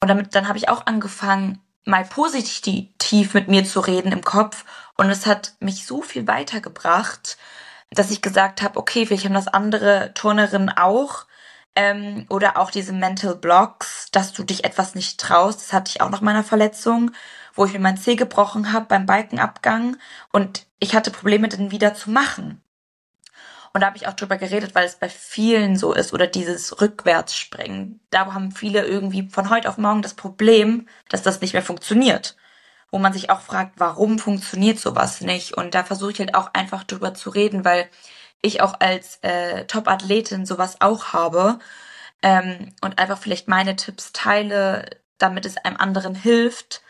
Und dann habe ich auch angefangen, mal positiv mit mir zu reden im Kopf. Und es hat mich so viel weitergebracht, dass ich gesagt habe, okay, vielleicht haben das andere Turnerinnen auch. Oder auch diese Mental Blocks, dass du dich etwas nicht traust. Das hatte ich auch nach meiner Verletzung, wo ich mir mein Zeh gebrochen habe beim Balkenabgang. Und ich hatte Probleme, den wieder zu machen. Und da habe ich auch drüber geredet, weil es bei vielen so ist, oder dieses Rückwärtsspringen. Da haben viele irgendwie von heute auf morgen das Problem, dass das nicht mehr funktioniert. Wo man sich auch fragt, warum funktioniert sowas nicht? Und da versuche ich halt auch einfach drüber zu reden, weil ich auch als Top-Athletin sowas auch habe, und einfach vielleicht meine Tipps teile, damit es einem anderen hilft.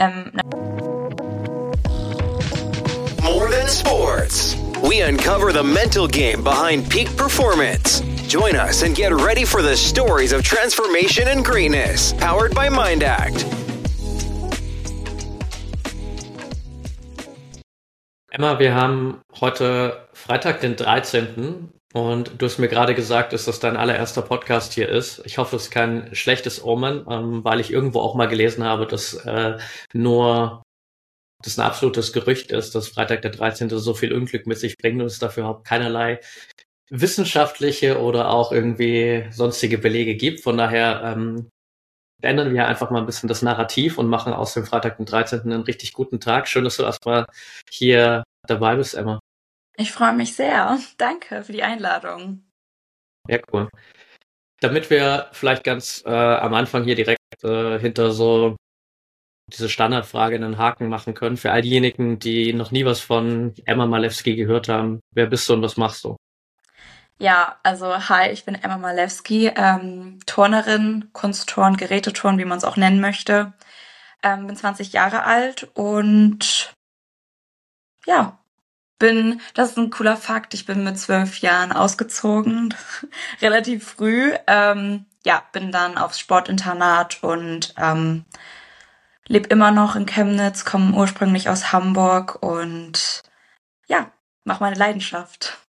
More than sports. We uncover the mental game behind peak performance. Join us and get ready for the stories of transformation and greatness. Powered by MindAct. Emma, wir haben heute Freitag, den 13. Und du hast mir gerade gesagt, dass das dein allererster Podcast hier ist. Ich hoffe, es ist kein schlechtes Omen, weil ich irgendwo auch mal gelesen habe, dass nur das ein absolutes Gerücht ist, dass Freitag der 13. so viel Unglück mit sich bringt und es dafür überhaupt keinerlei wissenschaftliche oder auch irgendwie sonstige Belege gibt. Von daher ändern wir einfach mal ein bisschen das Narrativ und machen aus dem Freitag, den 13. einen richtig guten Tag. Schön, dass du erstmal hier dabei bist, Emma. Ich freue mich sehr. Danke für die Einladung. Ja, cool. Damit wir vielleicht ganz am Anfang hier direkt hinter so diese Standardfrage einen Haken machen können, für all diejenigen, die noch nie was von Emma Malewski gehört haben, wer bist du und was machst du? Ja, also hi, ich bin Emma Malewski, Turnerin, Kunstturn, Geräteturn, wie man es auch nennen möchte. Bin 20 Jahre alt und ja, das ist ein cooler Fakt, ich bin mit 12 Jahren ausgezogen, relativ früh. Ja, bin dann aufs Sportinternat und lebe immer noch in Chemnitz, komme ursprünglich aus Hamburg und ja, mache meine Leidenschaft.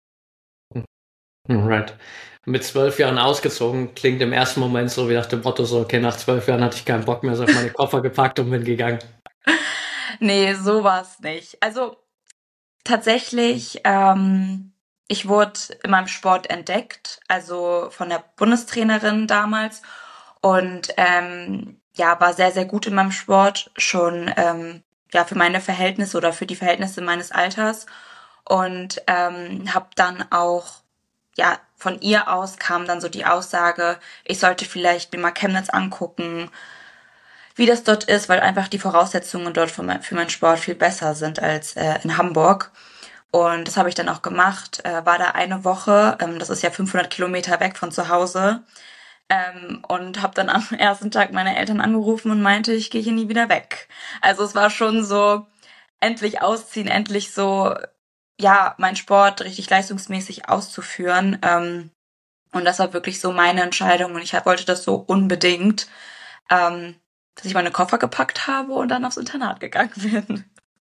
Right. Mit 12 Jahren ausgezogen, klingt im ersten Moment so wie nach dem Motto so, okay, nach 12 Jahren hatte ich keinen Bock mehr, so habe meine Koffer gepackt und bin gegangen. Nee, so war's nicht. Also tatsächlich, ich wurde in meinem Sport entdeckt, also von der Bundestrainerin damals und ja, war sehr, sehr gut in meinem Sport, schon ja, für meine Verhältnisse oder für die Verhältnisse meines Alters und habe dann auch, ja, von ihr aus kam dann so die Aussage, ich sollte vielleicht mir mal Chemnitz angucken, wie das dort ist, weil einfach die Voraussetzungen dort für meinen Sport viel besser sind als in Hamburg. Und das habe ich dann auch gemacht, war da eine Woche, das ist ja 500 Kilometer weg von zu Hause, und habe dann am ersten Tag meine Eltern angerufen und meinte, ich gehe hier nie wieder weg. Also es war schon so, endlich ausziehen, endlich so, ja, meinen Sport richtig leistungsmäßig auszuführen. Und das war wirklich so meine Entscheidung und ich wollte das so unbedingt, dass ich meine Koffer gepackt habe und dann aufs Internat gegangen bin.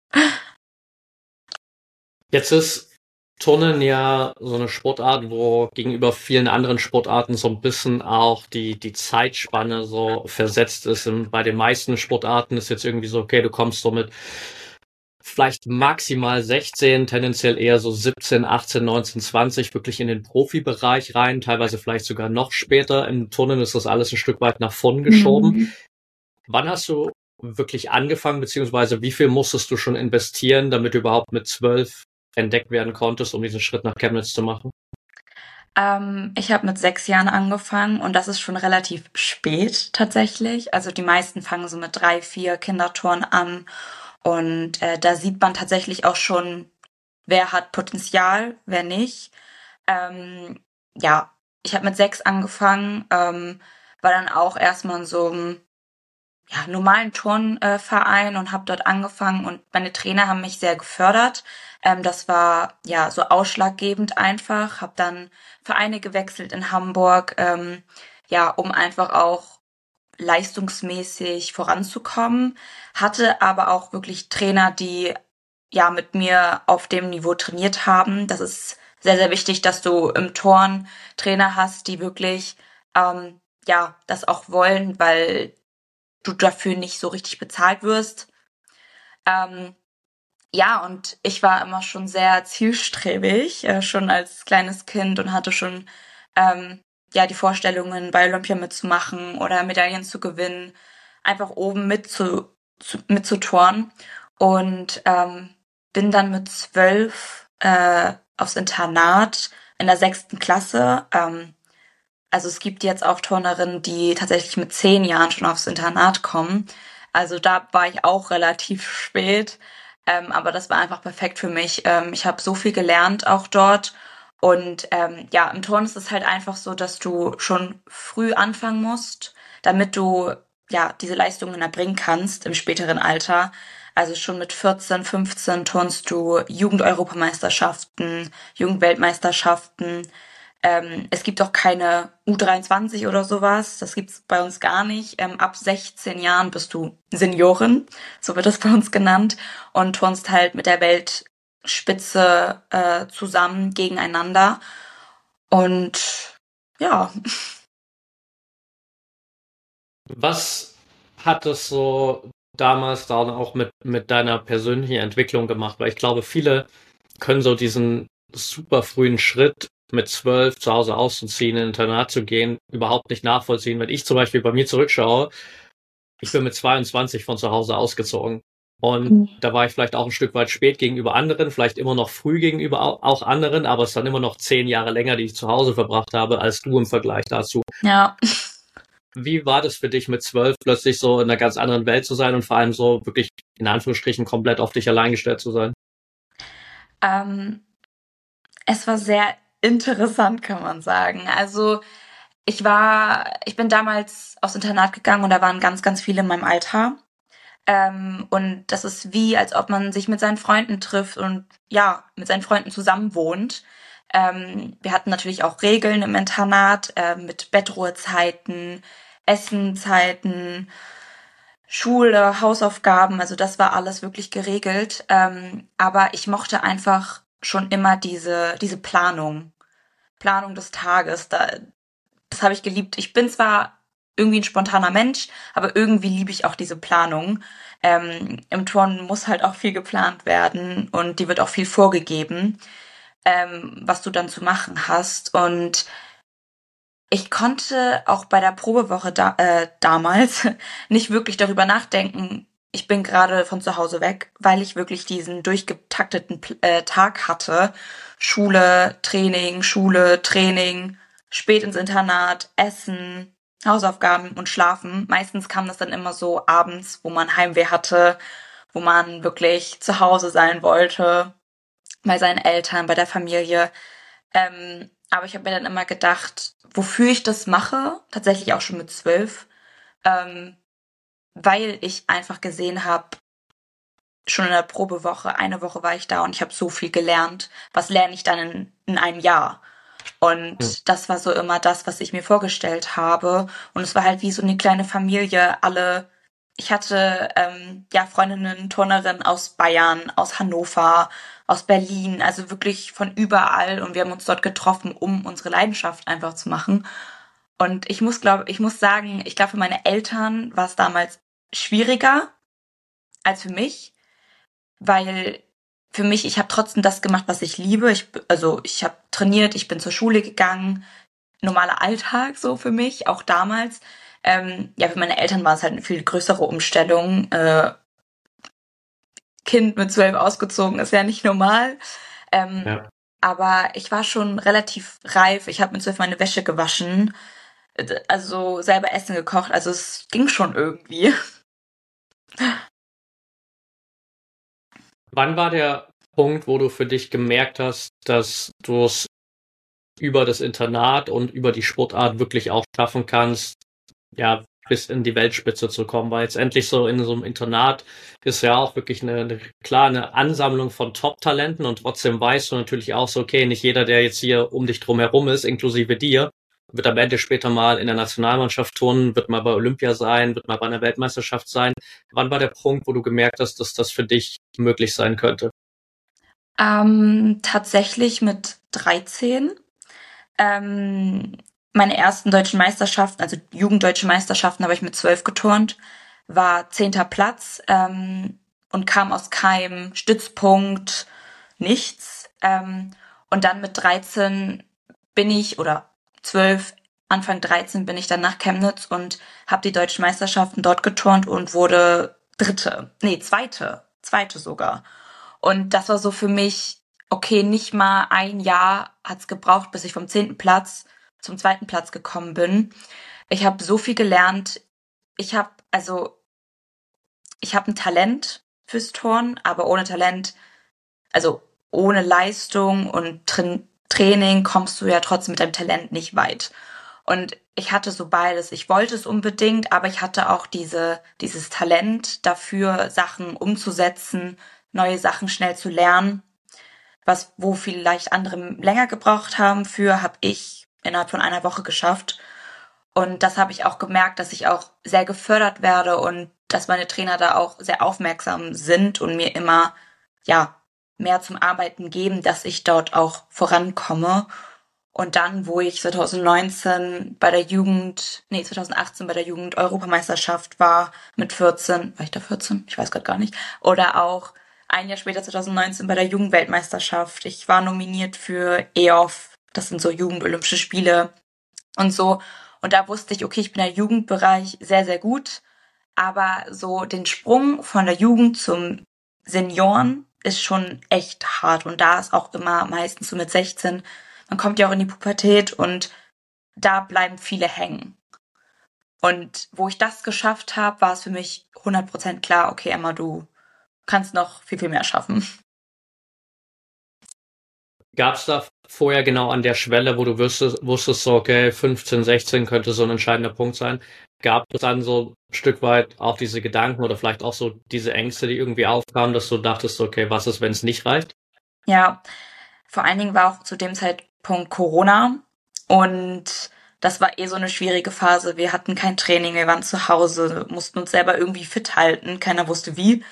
Jetzt ist Turnen ja so eine Sportart, wo gegenüber vielen anderen Sportarten so ein bisschen auch die Zeitspanne so versetzt ist. Und bei den meisten Sportarten ist jetzt irgendwie so, okay, du kommst so mit vielleicht maximal 16, tendenziell eher so 17, 18, 19, 20 wirklich in den Profibereich rein, teilweise vielleicht sogar noch später. Im Turnen ist das alles ein Stück weit nach vorn geschoben. Wann hast du wirklich angefangen, beziehungsweise wie viel musstest du schon investieren, damit du überhaupt mit 12 entdeckt werden konntest, um diesen Schritt nach Chemnitz zu machen? Ich habe mit 6 Jahren angefangen und das ist schon relativ spät tatsächlich. Also die meisten fangen so mit 3, 4 Kinderturnen an und da sieht man tatsächlich auch schon, wer hat Potenzial, wer nicht. Ja, ich habe mit 6 angefangen, war dann auch erstmal in so einem ja, normalen Turnverein und habe dort angefangen und meine Trainer haben mich sehr gefördert. Das war ja so ausschlaggebend einfach. Habe dann Vereine gewechselt in Hamburg, ja, um einfach auch leistungsmäßig voranzukommen. Hatte aber auch wirklich Trainer, die ja mit mir auf dem Niveau trainiert haben. Das ist sehr, sehr wichtig, dass du im Turn Trainer hast, die wirklich ja das auch wollen, weil du dafür nicht so richtig bezahlt wirst. Ja, und ich war immer schon sehr zielstrebig, schon als kleines Kind und hatte schon ja die Vorstellungen, bei Olympia mitzumachen oder Medaillen zu gewinnen, einfach oben mitzuturnen. Und bin dann mit 12 aufs Internat in der 6. Klasse. Also es gibt jetzt auch Turnerinnen, die tatsächlich mit 10 Jahren schon aufs Internat kommen. Also da war ich auch relativ spät. Aber das war einfach perfekt für mich. Ich habe so viel gelernt auch dort. Und ja, im Turnen ist es halt einfach so, dass du schon früh anfangen musst, damit du ja diese Leistungen erbringen kannst im späteren Alter. Also schon mit 14, 15 turnst du Jugend-Europameisterschaften, Jugendweltmeisterschaften. Es gibt auch keine U23 oder sowas. Das gibt's bei uns gar nicht. Ab 16 Jahren bist du Seniorin, so wird das bei uns genannt, und turnst halt mit der Weltspitze zusammen gegeneinander. Und ja. Was hat es so damals dann auch mit deiner persönlichen Entwicklung gemacht? Weil ich glaube, viele können so diesen super frühen Schritt mit 12 zu Hause auszuziehen, in ein Internat zu gehen, überhaupt nicht nachvollziehen. Wenn ich zum Beispiel bei mir zurückschaue, ich bin mit 22 von zu Hause ausgezogen. Und da war ich vielleicht auch ein Stück weit spät gegenüber anderen, vielleicht immer noch früh gegenüber auch anderen, aber es ist dann immer noch 10 Jahre länger, die ich zu Hause verbracht habe, als du im Vergleich dazu. Ja. Wie war das für dich mit 12 plötzlich so in einer ganz anderen Welt zu sein und vor allem so wirklich in Anführungsstrichen komplett auf dich allein gestellt zu sein? Es war sehr interessant, kann man sagen. Also ich bin damals aufs Internat gegangen und da waren ganz, ganz viele in meinem Alter. Und das ist wie, als ob man sich mit seinen Freunden trifft und ja, mit seinen Freunden zusammen wohnt. Wir hatten natürlich auch Regeln im Internat mit Bettruhezeiten, Essenzeiten, Schule, Hausaufgaben. Also das war alles wirklich geregelt. Aber ich mochte einfach schon immer diese Planung des Tages. Das habe ich geliebt. Ich bin zwar irgendwie ein spontaner Mensch, aber irgendwie liebe ich auch diese Planung. Im Turnen muss halt auch viel geplant werden und dir wird auch viel vorgegeben, was du dann zu machen hast. Und ich konnte auch bei der Probewoche damals nicht wirklich darüber nachdenken, ich bin gerade von zu Hause weg, weil ich wirklich diesen durchgetakteten Tag hatte. Schule, Training, spät ins Internat, Essen, Hausaufgaben und Schlafen. Meistens kam das dann immer so abends, wo man Heimweh hatte, wo man wirklich zu Hause sein wollte, bei seinen Eltern, bei der Familie. Aber ich habe mir dann immer gedacht, wofür ich das mache, tatsächlich auch schon mit 12, weil ich einfach gesehen habe, schon in der Probewoche, eine Woche war ich da und ich habe so viel gelernt. Was lerne ich dann in einem Jahr? Und das war so immer das, was ich mir vorgestellt habe. Und es war halt wie so eine kleine Familie. Ich hatte ja Freundinnen, Turnerinnen aus Bayern, aus Hannover, aus Berlin, also wirklich von überall. Und wir haben uns dort getroffen, um unsere Leidenschaft einfach zu machen. Und ich muss sagen, ich glaube, für meine Eltern war es damals schwieriger als für mich, weil für mich, ich habe trotzdem das gemacht, was ich liebe. Ich habe trainiert, ich bin zur Schule gegangen, normaler Alltag so für mich, auch damals. Ja, für meine Eltern war es halt eine viel größere Umstellung. Kind mit 12 ausgezogen ist ja nicht normal. Ja. Aber ich war schon relativ reif. Ich habe mit 12 meine Wäsche gewaschen, also selber Essen gekocht. Also es ging schon irgendwie. Wann war der Punkt, wo du für dich gemerkt hast, dass du es über das Internat und über die Sportart wirklich auch schaffen kannst, ja, bis in die Weltspitze zu kommen? Weil letztendlich so in so einem Internat ist ja auch wirklich eine Ansammlung von Top-Talenten und trotzdem weißt du natürlich auch so, okay, nicht jeder, der jetzt hier um dich drum herum ist, inklusive dir, wird am Ende später mal in der Nationalmannschaft turnen, wird mal bei Olympia sein, wird mal bei einer Weltmeisterschaft sein. Wann war der Punkt, wo du gemerkt hast, dass das für dich möglich sein könnte? Tatsächlich mit 13. Meine ersten deutschen Meisterschaften, also Jugenddeutsche Meisterschaften, habe ich mit 12 geturnt. war 10. Platz und kam aus keinem Stützpunkt, nichts. Und dann mit 13 bin ich, oder 12, Anfang 13 bin ich dann nach Chemnitz und habe die deutschen Meisterschaften dort geturnt und wurde zweite sogar. Und das war so für mich, okay, nicht mal ein Jahr hat's gebraucht, bis ich vom 10. Platz zum 2. Platz gekommen bin. Ich habe so viel gelernt. Ich habe ein Talent fürs Turnen, aber ohne Talent, also ohne Leistung und Training kommst du ja trotzdem mit deinem Talent nicht weit. Und ich hatte so beides. Ich wollte es unbedingt, aber ich hatte auch dieses Talent dafür, Sachen umzusetzen, neue Sachen schnell zu lernen. Wo vielleicht andere länger gebraucht haben habe ich innerhalb von einer Woche geschafft. Und das habe ich auch gemerkt, dass ich auch sehr gefördert werde und dass meine Trainer da auch sehr aufmerksam sind und mir immer, mehr zum Arbeiten geben, dass ich dort auch vorankomme. Und dann, wo ich 2018 bei der Jugend-Europameisterschaft war, mit 14, war ich da 14? Ich weiß gerade gar nicht. Oder auch ein Jahr später, 2019, bei der Jugendweltmeisterschaft. Ich war nominiert für EOF, das sind so Jugendolympische Spiele und so. Und da wusste ich, okay, ich bin im Jugendbereich sehr, sehr gut. Aber so den Sprung von der Jugend zum Senioren ist schon echt hart. Und da ist auch immer meistens so mit 16, man kommt ja auch in die Pubertät und da bleiben viele hängen. Und wo ich das geschafft habe, war es für mich 100% klar, okay, Emma, du kannst noch viel, viel mehr schaffen. Gab es da vorher genau an der Schwelle, wo du wusstest so, okay, 15, 16 könnte so ein entscheidender Punkt sein? Gab es dann so ein Stück weit auch diese Gedanken oder vielleicht auch so diese Ängste, die irgendwie aufkamen, dass du dachtest, okay, was ist, wenn es nicht reicht? Ja, vor allen Dingen war auch zu dem Zeitpunkt Corona und das war so eine schwierige Phase. Wir hatten kein Training, wir waren zu Hause, mussten uns selber irgendwie fit halten, keiner wusste wie.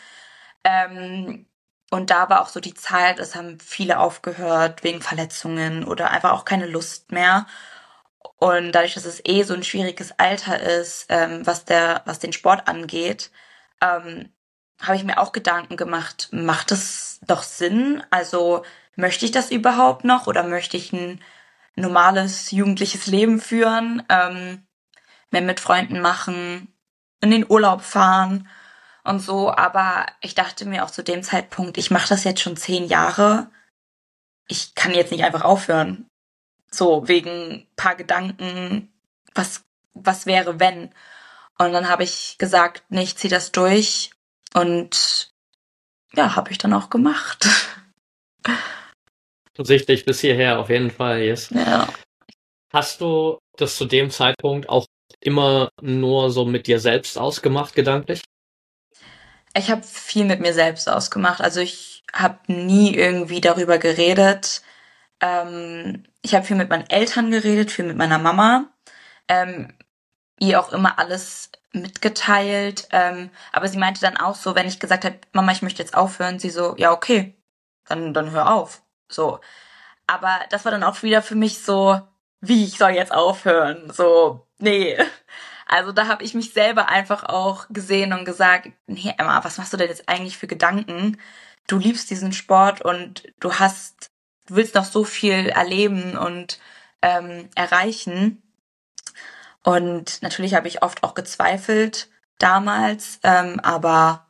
Und da war auch so die Zeit, es haben viele aufgehört wegen Verletzungen oder einfach auch keine Lust mehr. Und dadurch, dass es so ein schwieriges Alter ist, was den Sport angeht, habe ich mir auch Gedanken gemacht, macht es doch Sinn? Also möchte ich das überhaupt noch oder möchte ich ein normales jugendliches Leben führen, mehr mit Freunden machen, in den Urlaub fahren und so. Aber ich dachte mir auch zu dem Zeitpunkt, ich mache das jetzt schon 10 Jahre. Ich kann jetzt nicht einfach aufhören. So wegen paar Gedanken, was wäre, wenn? Und dann habe ich gesagt, nee, ich zieh das durch. Und ja, habe ich dann auch gemacht. Offensichtlich bis hierher, auf jeden Fall, yes. Ja. Hast du das zu dem Zeitpunkt auch immer nur so mit dir selbst ausgemacht, gedanklich? Ich habe viel mit mir selbst ausgemacht. Also ich habe nie irgendwie darüber geredet. Ich habe viel mit meinen Eltern geredet, viel mit meiner Mama. Ihr auch immer alles mitgeteilt. Aber sie meinte dann auch so, wenn ich gesagt habe, Mama, ich möchte jetzt aufhören, sie so, ja, okay, dann hör auf. So. Aber das war dann auch wieder für mich so, wie, ich soll jetzt aufhören? So, nee. Also da habe ich mich selber einfach auch gesehen und gesagt, nee, Emma, was machst du denn jetzt eigentlich für Gedanken? Du liebst diesen Sport und du willst noch so viel erleben und erreichen. Und natürlich habe ich oft auch gezweifelt damals, aber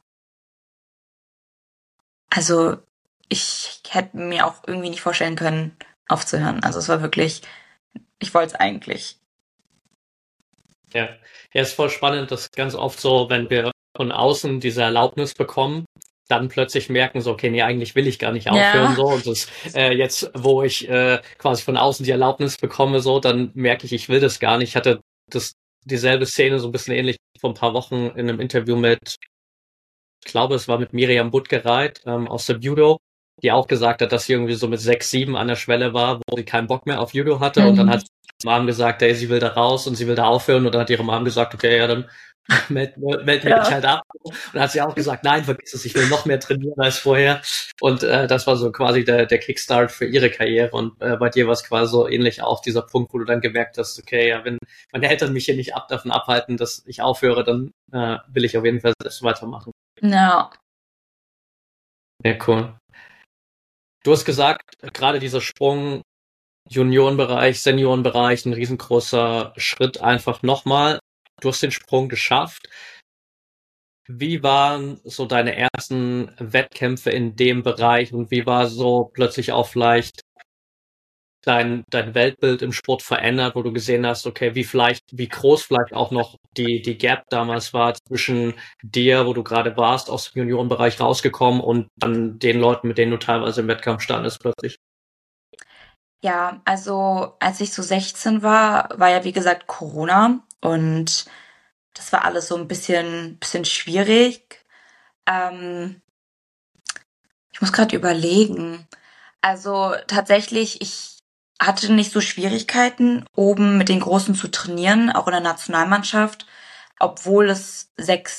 also ich hätte mir auch irgendwie nicht vorstellen können, aufzuhören. Also es war wirklich, ich wollte es eigentlich. Ja, ist voll spannend, das ist ganz oft so, wenn wir von außen diese Erlaubnis bekommen, dann plötzlich merken so, okay, nee, eigentlich will ich gar nicht aufhören, Ja. so. Und das, jetzt, wo ich quasi von außen die Erlaubnis bekomme, so, dann merke ich will das gar nicht. Ich hatte dieselbe Szene so ein bisschen ähnlich vor ein paar Wochen in einem Interview mit, ich glaube, es war mit Miriam Budgereit aus dem Judo, die auch gesagt hat, dass sie irgendwie so mit 6, 7 an der Schwelle war, wo sie keinen Bock mehr auf Judo hatte. Und dann hat ihre Mom gesagt, ey, sie will da raus und sie will da aufhören. Und dann hat ihre Mom gesagt, okay, ja, dann meld mich Ja. halt ab. Und dann hat sie auch gesagt, nein, vergiss es, ich will noch mehr trainieren als vorher. Und das war so quasi der Kickstart für ihre Karriere. Und bei dir war es quasi so ähnlich auch dieser Punkt, wo du dann gemerkt hast, okay, ja, wenn meine Eltern mich hier nicht davon abhalten, dass ich aufhöre, dann will ich auf jeden Fall selbst weitermachen. Ja. Ja, cool. Du hast gesagt, gerade dieser Sprung Juniorenbereich, Seniorenbereich, ein riesengroßer Schritt einfach nochmal. Du hast den Sprung geschafft. Wie waren so deine ersten Wettkämpfe in dem Bereich und wie war so plötzlich auch vielleicht dein Weltbild im Sport verändert, wo du gesehen hast, okay, wie groß vielleicht auch noch die Gap damals war zwischen dir, wo du gerade warst, aus dem Juniorenbereich rausgekommen und dann den Leuten, mit denen du teilweise im Wettkampf standest plötzlich? Ja, also als ich so 16 war ja wie gesagt Corona und das war alles so ein bisschen schwierig. Ähm, Ich muss gerade überlegen. Also tatsächlich, ich hatte nicht so Schwierigkeiten, oben mit den Großen zu trainieren, auch in der Nationalmannschaft, obwohl es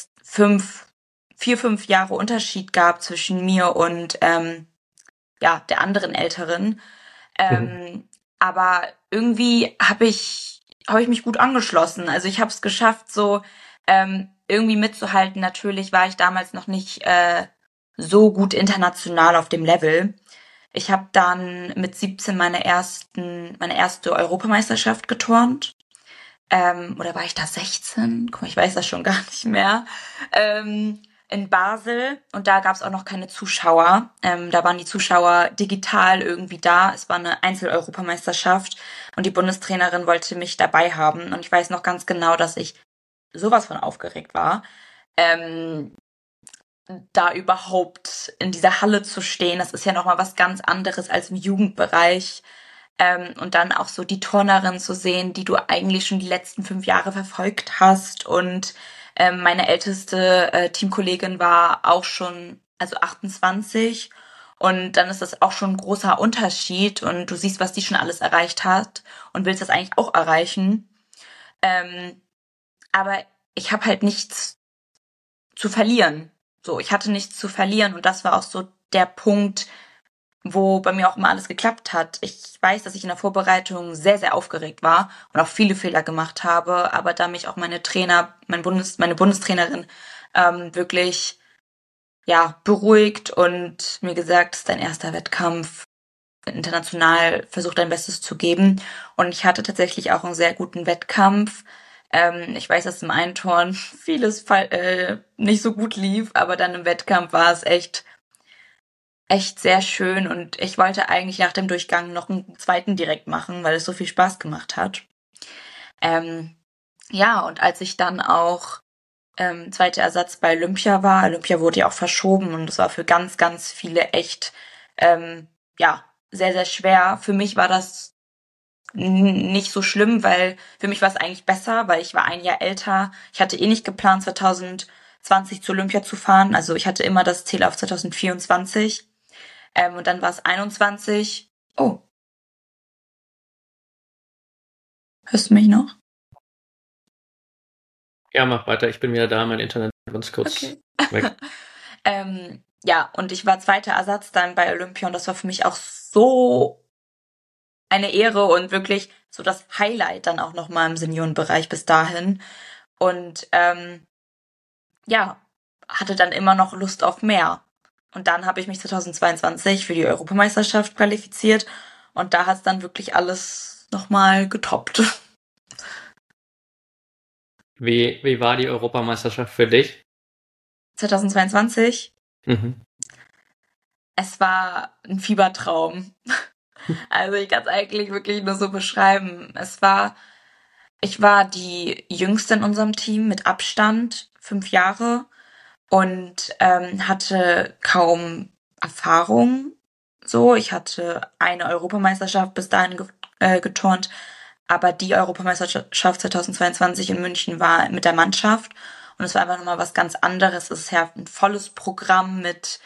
5 Jahre Unterschied gab zwischen mir und ja, der anderen Älteren. Mhm. Aber irgendwie habe ich mich gut angeschlossen. Also ich habe es geschafft, so irgendwie mitzuhalten. Natürlich war ich damals noch nicht so gut international auf dem Level. Ich habe dann mit 17 meine erste Europameisterschaft geturnt. Oder war ich da 16? Guck mal, ich weiß das schon gar nicht mehr. In Basel und da gab es auch noch keine Zuschauer. Da waren die Zuschauer digital irgendwie da. Es war eine Einzel-Europameisterschaft und die Bundestrainerin wollte mich dabei haben. Und ich weiß noch ganz genau, dass ich sowas von aufgeregt war. Ähm, Da überhaupt in dieser Halle zu stehen, das ist ja nochmal was ganz anderes als im Jugendbereich. Und dann auch so die Turnerin zu sehen, die du eigentlich schon die letzten 5 Jahre verfolgt hast. Und meine älteste Teamkollegin war auch schon, also 28. Und dann ist das auch schon ein großer Unterschied. Und du siehst, was die schon alles erreicht hat und willst das eigentlich auch erreichen. Ähm, aber ich habe halt nichts zu verlieren. So, ich hatte nichts zu verlieren und das war auch so der Punkt, wo bei mir auch immer alles geklappt hat. Ich weiß, dass ich in der Vorbereitung sehr, sehr aufgeregt war und auch viele Fehler gemacht habe, aber da mich auch meine Trainer, meine Bundestrainerin wirklich ja beruhigt und mir gesagt, es ist dein erster Wettkampf, international versuch dein Bestes zu geben. Und ich hatte tatsächlich auch einen sehr guten Wettkampf. Ich weiß, dass im Einturnen vieles nicht so gut lief, aber dann im Wettkampf war es echt sehr schön und ich wollte eigentlich nach dem Durchgang noch einen zweiten direkt machen, weil es so viel Spaß gemacht hat. Ähm, ja, und als ich dann auch zweiter Ersatz bei Olympia war, Olympia wurde ja auch verschoben und es war für ganz, ganz viele echt ja, sehr, sehr schwer. Für mich war das nicht so schlimm, weil für mich war es eigentlich besser, weil ich war ein Jahr älter. Ich hatte eh nicht geplant, 2020 zu Olympia zu fahren. Also ich hatte immer das Ziel auf 2024. Und dann war es 21. Oh, hörst du mich noch? Ja, mach weiter. Ich bin wieder da. Mein Internet ganz kurz Okay. weg. Ja, und ich war zweiter Ersatz dann bei Olympia und das war für mich auch so eine Ehre und wirklich so das Highlight dann auch nochmal im Seniorenbereich bis dahin. Und ja, hatte dann immer noch Lust auf mehr. Und dann habe ich mich 2022 für die Europameisterschaft qualifiziert und da hat es dann wirklich alles nochmal getoppt. Wie war die Europameisterschaft für dich? 2022, Mhm. es war ein Fiebertraum. Also ich kann es eigentlich wirklich nur so beschreiben. Ich war die Jüngste in unserem Team mit Abstand, 5 Jahre und hatte kaum Erfahrung. So, ich hatte eine Europameisterschaft bis dahin geturnt, aber die Europameisterschaft 2022 in München war mit der Mannschaft und es war einfach nochmal was ganz anderes. Es ist ja ein volles Programm mit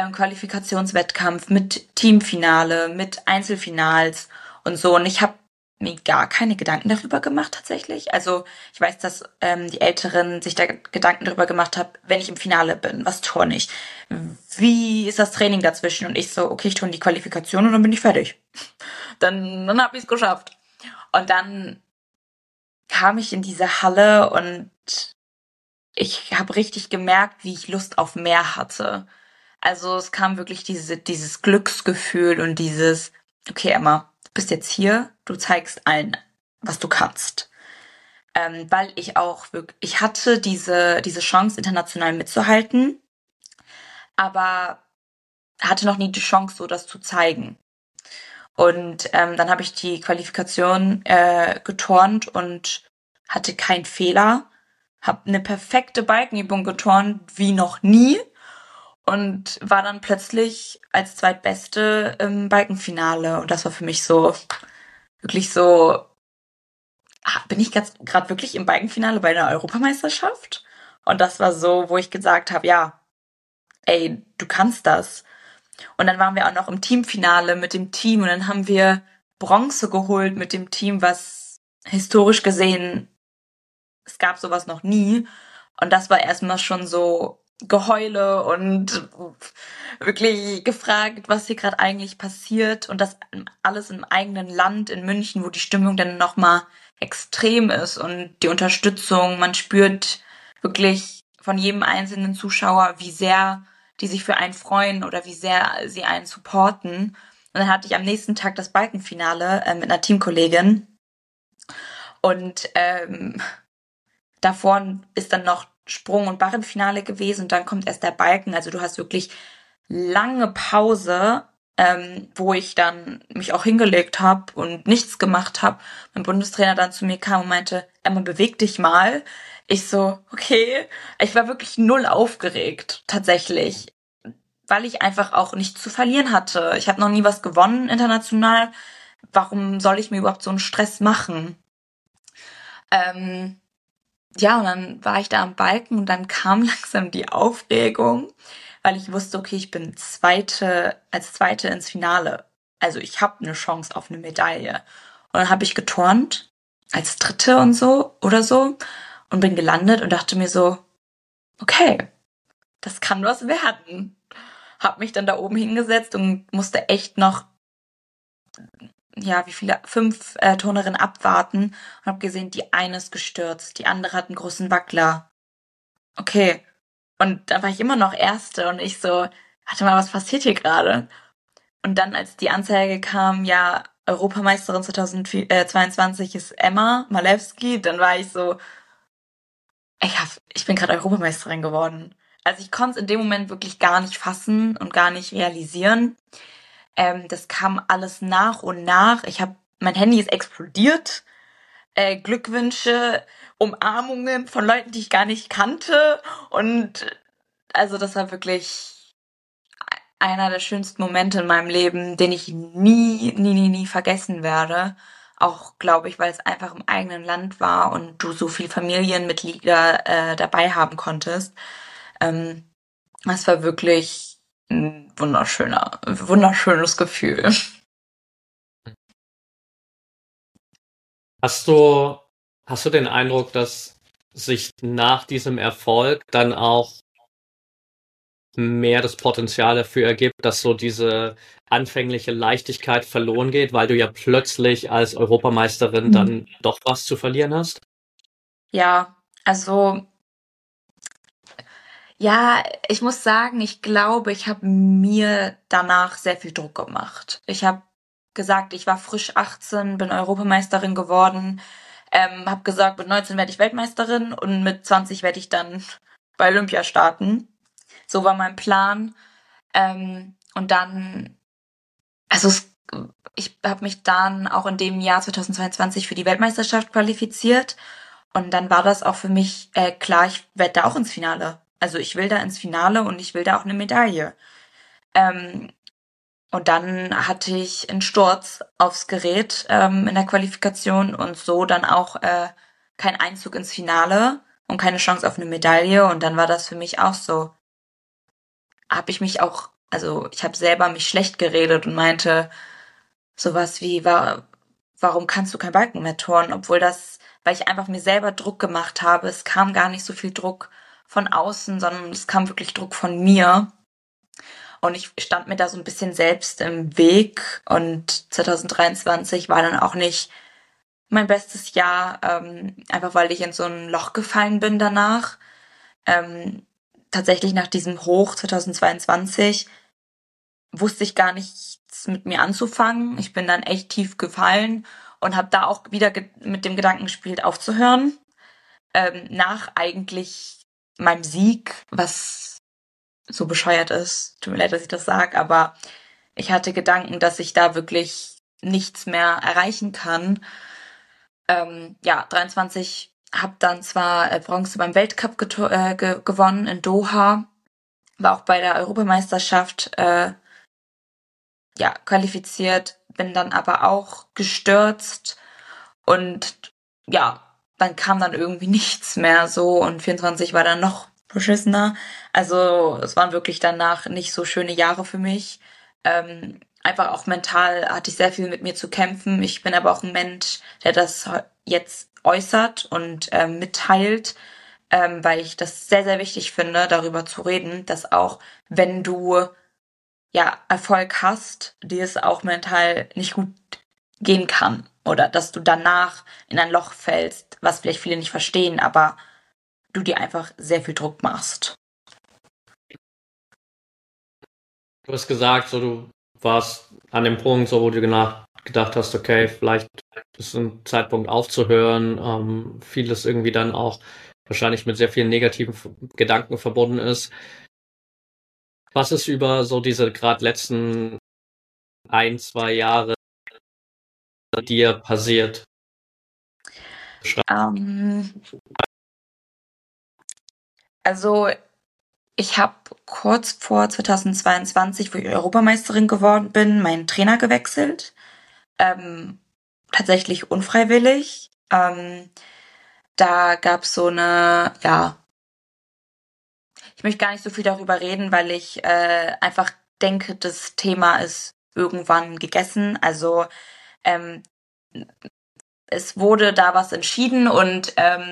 Qualifikationswettkampf, mit Teamfinale, mit Einzelfinals und so. Und ich habe mir gar keine Gedanken darüber gemacht tatsächlich. Also ich weiß, dass die Älteren sich da Gedanken darüber gemacht haben, wenn ich im Finale bin, was turne ich? Wie ist das Training dazwischen? Und ich so, okay, ich turne die Qualifikation und dann bin ich fertig. Dann habe ich es geschafft. Und dann kam ich in diese Halle und ich habe richtig gemerkt, wie ich Lust auf mehr hatte. Also es kam wirklich dieses Glücksgefühl und dieses, okay, Emma, du bist jetzt hier, du zeigst allen, was du kannst. Weil ich auch wirklich, ich hatte diese Chance, international mitzuhalten, aber hatte noch nie die Chance, so das zu zeigen. Und dann habe ich die Qualifikation geturnt und hatte keinen Fehler, habe eine perfekte Balkenübung geturnt wie noch nie und war dann plötzlich als Zweitbeste im Balkenfinale. Und das war für mich so, wirklich so, bin ich gerade wirklich im Balkenfinale bei einer Europameisterschaft? Und das war so, wo ich gesagt habe, ja, ey, du kannst das. Und dann waren wir auch noch im Teamfinale mit dem Team und dann haben wir Bronze geholt mit dem Team, was historisch gesehen, es gab sowas noch nie. Und das war erstmal schon so Geheule und wirklich gefragt, was hier gerade eigentlich passiert. Und das alles im eigenen Land in München, wo die Stimmung dann nochmal extrem ist und die Unterstützung. Man spürt wirklich von jedem einzelnen Zuschauer, wie sehr die sich für einen freuen oder wie sehr sie einen supporten. Und dann hatte ich am nächsten Tag das Balkenfinale mit einer Teamkollegin. Und davor ist dann noch Sprung- und Barrenfinale gewesen und dann kommt erst der Balken. Also du hast wirklich lange Pause, wo ich dann mich auch hingelegt habe und nichts gemacht habe. Mein Bundestrainer dann zu mir kam und meinte, Emma, beweg dich mal. Ich so, okay. Ich war wirklich null aufgeregt, tatsächlich. Weil ich einfach auch nichts zu verlieren hatte. Ich habe noch nie was gewonnen international. Warum soll ich mir überhaupt so einen Stress machen? Ja, und dann war ich da am Balken und dann kam langsam die Aufregung, weil ich wusste, okay, ich bin als Zweite ins Finale. Also ich habe eine Chance auf eine Medaille. Und dann habe ich geturnt als Dritte und so oder so und bin gelandet und dachte mir so, okay, das kann was werden. Hab mich dann da oben hingesetzt und musste echt noch, ja, wie viele, 5 Turnerinnen abwarten und hab gesehen, die eine ist gestürzt, die andere hat einen großen Wackler. Okay. Und dann war ich immer noch Erste und ich so, warte mal, was passiert hier gerade? Und dann, als die Anzeige kam, ja, Europameisterin 2022 ist Emma Malewski, dann war ich so, ich bin gerade Europameisterin geworden. Also ich konnte es in dem Moment wirklich gar nicht fassen und gar nicht realisieren. Das kam alles nach und nach. Mein Handy ist explodiert. Glückwünsche, Umarmungen von Leuten, die ich gar nicht kannte. Und also das war wirklich einer der schönsten Momente in meinem Leben, den ich nie vergessen werde. Auch, glaube ich, weil es einfach im eigenen Land war und du so viel Familienmitglieder dabei haben konntest. Das war wirklich ein wunderschönes Gefühl. Hast du, hast du den Eindruck, dass sich nach diesem Erfolg dann auch mehr das Potenzial dafür ergibt, dass so diese anfängliche Leichtigkeit verloren geht, weil du ja plötzlich als Europameisterin dann doch was zu verlieren hast? Ja, also ja, ich muss sagen, ich glaube, ich habe mir danach sehr viel Druck gemacht. Ich habe gesagt, ich war frisch 18, bin Europameisterin geworden, habe gesagt, mit 19 werde ich Weltmeisterin und mit 20 werde ich dann bei Olympia starten. So war mein Plan. Und dann, also ich habe mich dann auch in dem Jahr 2022 für die Weltmeisterschaft qualifiziert. Und dann war das auch für mich klar, ich werde da auch ins Finale. Also ich will da ins Finale und ich will da auch eine Medaille. Ähm, und dann hatte ich einen Sturz aufs Gerät in der Qualifikation und so dann auch keinen Einzug ins Finale und keine Chance auf eine Medaille. Und dann war das für mich auch so. Also ich habe selber mich schlecht geredet und meinte sowas wie, warum kannst du kein Balken mehr turnen? Weil ich einfach mir selber Druck gemacht habe. Es kam gar nicht so viel Druck von außen, sondern es kam wirklich Druck von mir. Und ich stand mir da so ein bisschen selbst im Weg. Und 2023 war dann auch nicht mein bestes Jahr, einfach weil ich in so ein Loch gefallen bin danach. Tatsächlich nach diesem Hoch 2022 wusste ich gar nichts mit mir anzufangen. Ich bin dann echt tief gefallen und habe da auch wieder mit dem Gedanken gespielt, aufzuhören. Nach eigentlich meinem Sieg, was so bescheuert ist. Tut mir leid, dass ich das sage, aber ich hatte Gedanken, dass ich da wirklich nichts mehr erreichen kann. 23 habe dann zwar Bronze beim Weltcup gewonnen in Doha, war auch bei der Europameisterschaft qualifiziert, bin dann aber auch gestürzt und ja, dann kam dann irgendwie nichts mehr so und 24 war dann noch beschissener. Also es waren wirklich danach nicht so schöne Jahre für mich. Einfach auch mental hatte ich sehr viel mit mir zu kämpfen. Ich bin aber auch ein Mensch, der das jetzt äußert und mitteilt, weil ich das sehr, sehr wichtig finde, darüber zu reden, dass auch wenn du Erfolg hast, dir es auch mental nicht gut gehen kann oder dass du danach in ein Loch fällst, was vielleicht viele nicht verstehen, aber du dir einfach sehr viel Druck machst. Du hast gesagt, so du warst an dem Punkt, so wo du gedacht hast, okay, vielleicht ist ein Zeitpunkt aufzuhören, vieles irgendwie dann auch wahrscheinlich mit sehr vielen negativen Gedanken verbunden ist. Was ist über so diese gerade letzten 1-2 Jahre dir passiert? Also ich habe kurz vor 2022, wo ich Europameisterin geworden bin, meinen Trainer gewechselt. Tatsächlich unfreiwillig. Da gab's so eine, ich möchte gar nicht so viel darüber reden, weil ich einfach denke, das Thema ist irgendwann gegessen. Also es wurde da was entschieden und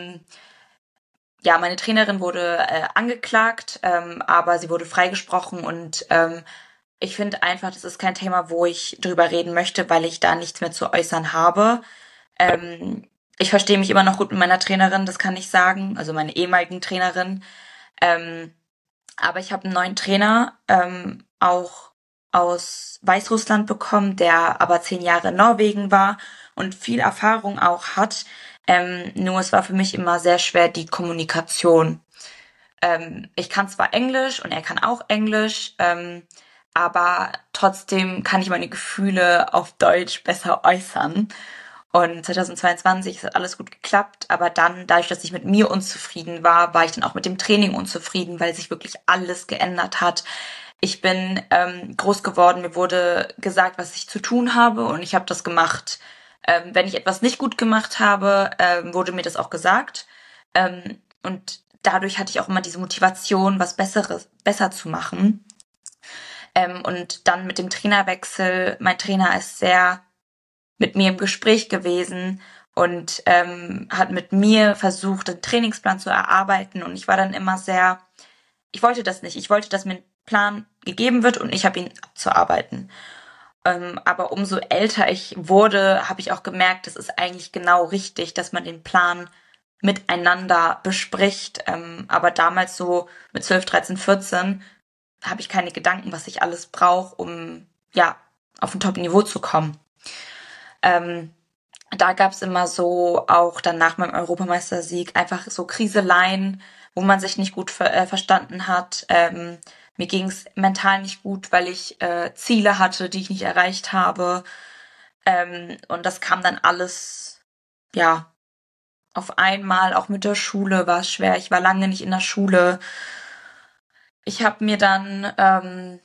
meine Trainerin wurde angeklagt, aber sie wurde freigesprochen und ich finde einfach, das ist kein Thema, wo ich drüber reden möchte, weil ich da nichts mehr zu äußern habe. Ich verstehe mich immer noch gut mit meiner Trainerin, das kann ich sagen, also meine ehemaligen Trainerin. Aber ich habe einen neuen Trainer, auch aus Weißrussland bekommen, der aber 10 Jahre in Norwegen war und viel Erfahrung auch hat. Nur es war für mich immer sehr schwer, die Kommunikation. Ich kann zwar Englisch und er kann auch Englisch, aber trotzdem kann ich meine Gefühle auf Deutsch besser äußern. Und 2022 hat alles gut geklappt, aber dann, dadurch, dass ich mit mir unzufrieden war, war ich dann auch mit dem Training unzufrieden, weil sich wirklich alles geändert hat. Ich bin groß geworden, mir wurde gesagt, was ich zu tun habe und ich habe das gemacht. Wenn ich etwas nicht gut gemacht habe, wurde mir das auch gesagt. Und dadurch hatte ich auch immer diese Motivation, was besser zu machen. Und dann mit dem Trainerwechsel, mein Trainer ist sehr mit mir im Gespräch gewesen und hat mit mir versucht, einen Trainingsplan zu erarbeiten. Und ich war dann immer ich wollte das nicht. Ich wollte, dass mir ein Plan gegeben wird und ich habe ihn abzuarbeiten. Aber umso älter ich wurde, habe ich auch gemerkt, das ist eigentlich genau richtig, dass man den Plan miteinander bespricht. Aber damals so mit 12, 13, 14 habe ich keine Gedanken, was ich alles brauche, um auf ein Top-Niveau zu kommen. Da gab's immer so, auch dann nach meinem Europameistersieg, einfach so Kriseleien, wo man sich nicht gut verstanden hat. Mir ging's mental nicht gut, weil ich Ziele hatte, die ich nicht erreicht habe. Und das kam dann alles, auf einmal. Auch mit der Schule war es schwer. Ich war lange nicht in der Schule. Ich habe mir dann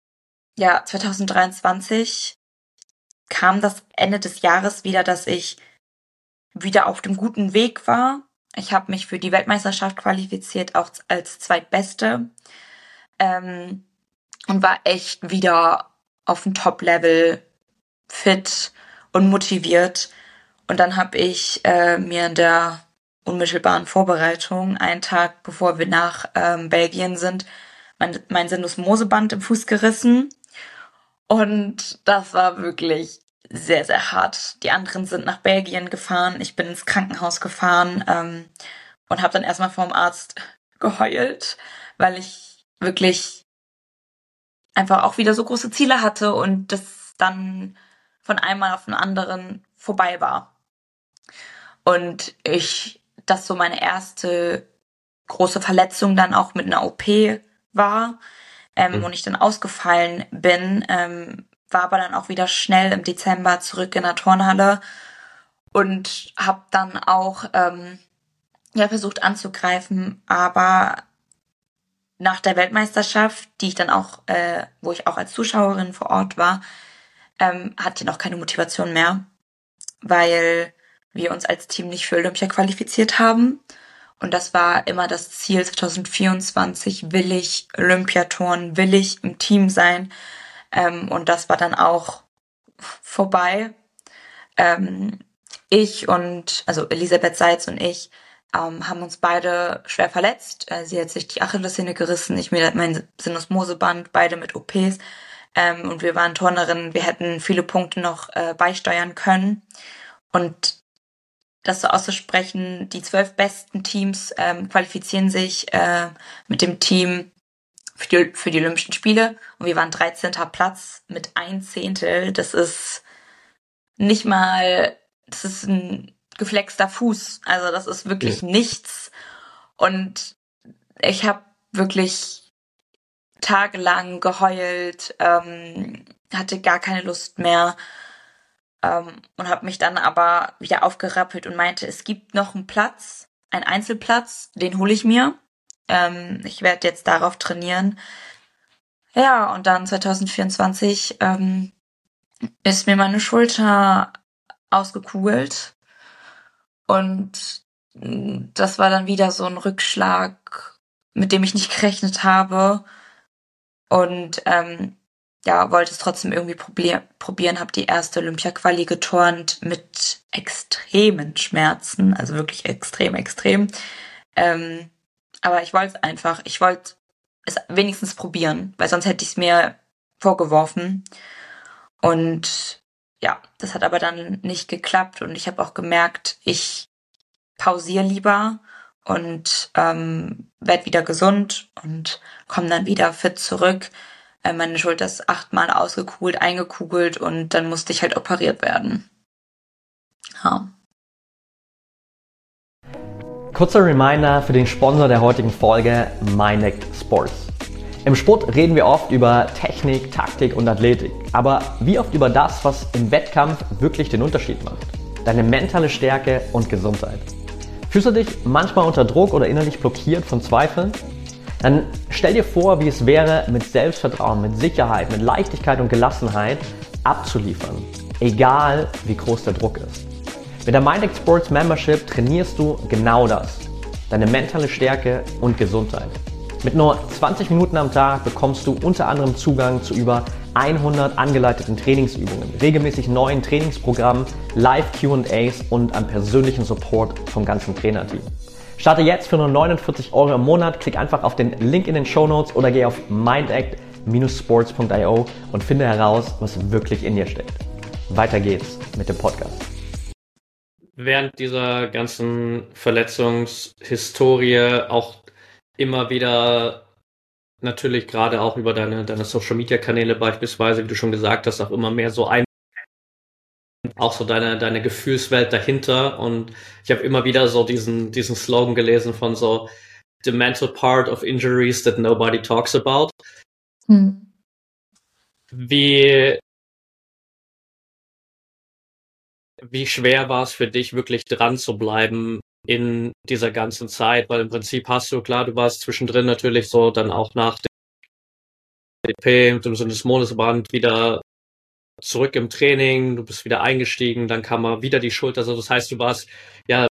2023 kam das Ende des Jahres wieder, dass ich wieder auf dem guten Weg war. Ich habe mich für die Weltmeisterschaft qualifiziert, auch als Zweitbeste. Und war echt wieder auf dem Top-Level fit und motiviert. Und dann habe ich mir in der unmittelbaren Vorbereitung, einen Tag bevor wir nach Belgien sind, mein Syndesmoseband im Fuß gerissen. Und das war wirklich sehr, sehr hart. Die anderen sind nach Belgien gefahren. Ich bin ins Krankenhaus gefahren und habe dann erstmal vorm Arzt geheult, weil ich wirklich einfach auch wieder so große Ziele hatte und das dann von einem Mal auf den anderen vorbei war. Und das so meine erste große Verletzung dann auch mit einer OP war, und ich dann ausgefallen bin, war aber dann auch wieder schnell im Dezember zurück in der Turnhalle und habe dann auch versucht anzugreifen, aber nach der Weltmeisterschaft, die ich dann auch, wo ich auch als Zuschauerin vor Ort war, hatte ich noch keine Motivation mehr, weil wir uns als Team nicht für Olympia qualifiziert haben. Und das war immer das Ziel 2024, will ich Olympiaturnen, will ich im Team sein. Und das war dann auch vorbei. Also Elisabeth Seitz und ich, haben uns beide schwer verletzt. Sie hat sich die Achillessehne gerissen, ich mir mein Syndesmoseband, beide mit OPs. Und wir waren Turnerinnen, wir hätten viele Punkte noch beisteuern können. Und das so auszusprechen, die 12 besten Teams qualifizieren sich mit dem Team für die Olympischen Spiele. Und wir waren 13. Platz mit 1/10. Das ist nicht mal, das ist ein geflexter Fuß. Also das ist wirklich nichts. Und ich habe wirklich tagelang geheult, hatte gar keine Lust mehr. Und habe mich dann aber wieder aufgerappelt und meinte, es gibt noch einen Platz, einen Einzelplatz, den hole ich mir. Ich werde jetzt darauf trainieren. Ja, und dann 2024 ist mir meine Schulter ausgekugelt. Und das war dann wieder so ein Rückschlag, mit dem ich nicht gerechnet habe. Und wollte es trotzdem irgendwie probieren, habe die erste Olympia-Quali geturnt mit extremen Schmerzen, also wirklich extrem. Aber ich wollte es wenigstens probieren, weil sonst hätte ich es mir vorgeworfen. Und ja, das hat aber dann nicht geklappt und ich habe auch gemerkt, ich pausiere lieber und werde wieder gesund und komme dann wieder fit zurück. Meine Schulter ist 8-mal ausgekugelt, eingekugelt und dann musste ich halt operiert werden. Ja. Kurzer Reminder für den Sponsor der heutigen Folge, MindAct Sports. Im Sport reden wir oft über Technik, Taktik und Athletik, aber wie oft über das, was im Wettkampf wirklich den Unterschied macht? Deine mentale Stärke und Gesundheit. Fühlst du dich manchmal unter Druck oder innerlich blockiert von Zweifeln? Dann stell dir vor, wie es wäre, mit Selbstvertrauen, mit Sicherheit, mit Leichtigkeit und Gelassenheit abzuliefern, egal wie groß der Druck ist. Mit der MindAct Sports Membership trainierst du genau das, deine mentale Stärke und Gesundheit. Mit nur 20 Minuten am Tag bekommst du unter anderem Zugang zu über 100 angeleiteten Trainingsübungen, regelmäßig neuen Trainingsprogrammen, Live-Q&As und einem persönlichen Support vom ganzen Trainerteam. Starte jetzt für nur 49 € im Monat, klick einfach auf den Link in den Shownotes oder geh auf mindact-sports.io und finde heraus, was wirklich in dir steckt. Weiter geht's mit dem Podcast. Während dieser ganzen Verletzungshistorie auch immer wieder, natürlich gerade auch über deine Social-Media-Kanäle beispielsweise, wie du schon gesagt hast, auch immer mehr so auch so deine Gefühlswelt dahinter. Und ich habe immer wieder so diesen Slogan gelesen von so the mental part of injuries that nobody talks about. Wie schwer war es für dich, wirklich dran zu bleiben in dieser ganzen Zeit? Weil im Prinzip du warst zwischendrin natürlich so dann auch nach dem DP mit dem Syndesmoseband wieder zurück im Training, du bist wieder eingestiegen, dann kam mal wieder die Schulter, also das heißt, du warst ja